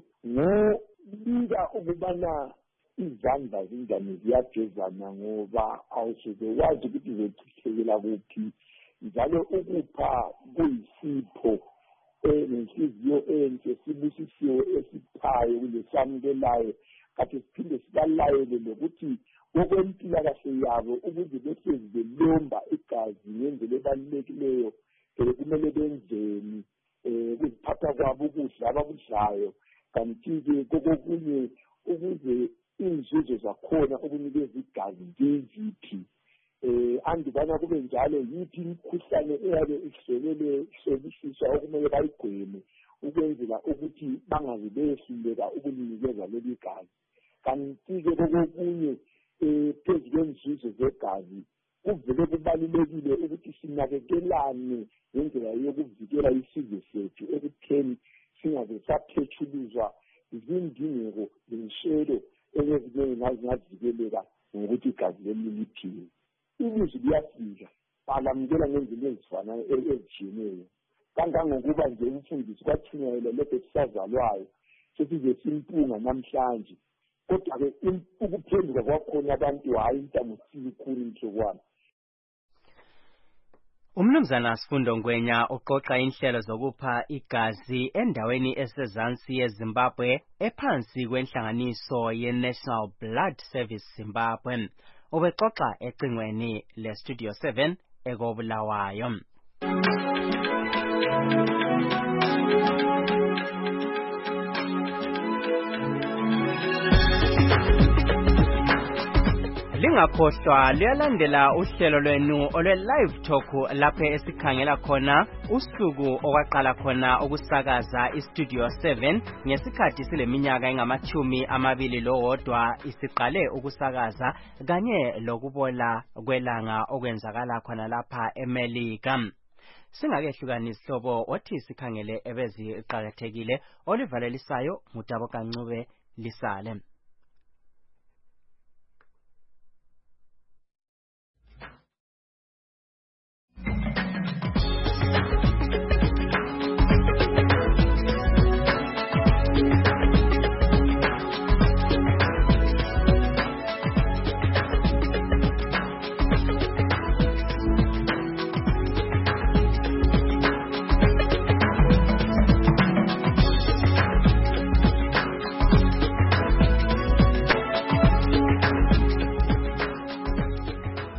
ngobika ukubana izandla zingane ziyagezana ngoba awusuke wazi ukuthi uzochithekela kuphi, njalo ukupha kuyisipho enhliziyo enhle sibusisiwe esiphayo kulesamukelayo kade siphinde sibalayele lokuthi okwempilakahle yabo ukuze behlezi belomba igazi ngendlela ebalulekileyo kumele benzeni ukuziphatha kwabo ukudla abakudlayo, kanti-ke kokokunye ukuze inzuzo zakhona ukunikeza igazi ngeziphi eh andibana kube njalo yithi imikhuhlane eyabe ihlelele ihlolisiswa okumele bayigweme ukwenzela ukuthi bangaze behluleka ukunikeza leli gazi. Kanti-ke kokokunye eh phezu kwenzuzo zegazi kuvele kubalulekile ukuthi sinakekelane ngendlela yokuvikela isizwe sethu ekutheni singaze saphethuluzwa izindingeko zenshelo ezinye ngazivikeleka ngokuthi igazi leli liphiwe. Ilizwi liyafika balamukela ngendlela ezifanayo ezitshiyeneyo kangangokuba nje umfundisi kwathunyelwa lokho sisazalwayo sesize simpunga namhlanje, kodwa-ke ukuphenduka kwakhona abantu hayi intamo sikhulu mhlokwana. Umnumzana Sifundo Ngwenya uqoqa inhlelo zokupha igazi endaweni esezansi yeZimbabwe ephansi kwenhlanganiso ye-National Blood Service Zimbabwe. Ubexoxa ecingweni le-Studio seven ekobulawayo. Lingakhohlwa liyalandela uhlelo lwenu olwe live talk lapho esikhangela khona usuku okwaqala khona ukusakaza iStudio seven ngesikhathi sileminyaka engamachumi amabili lowodwa isiqale ukusakaza kanye lokubola kwelanga okwenzakala khona lapha eMelika. Singakehlukanisi hlobo othi sikhangele ebeziqhakathekile olivalelisayo ngutabo kancube lisale.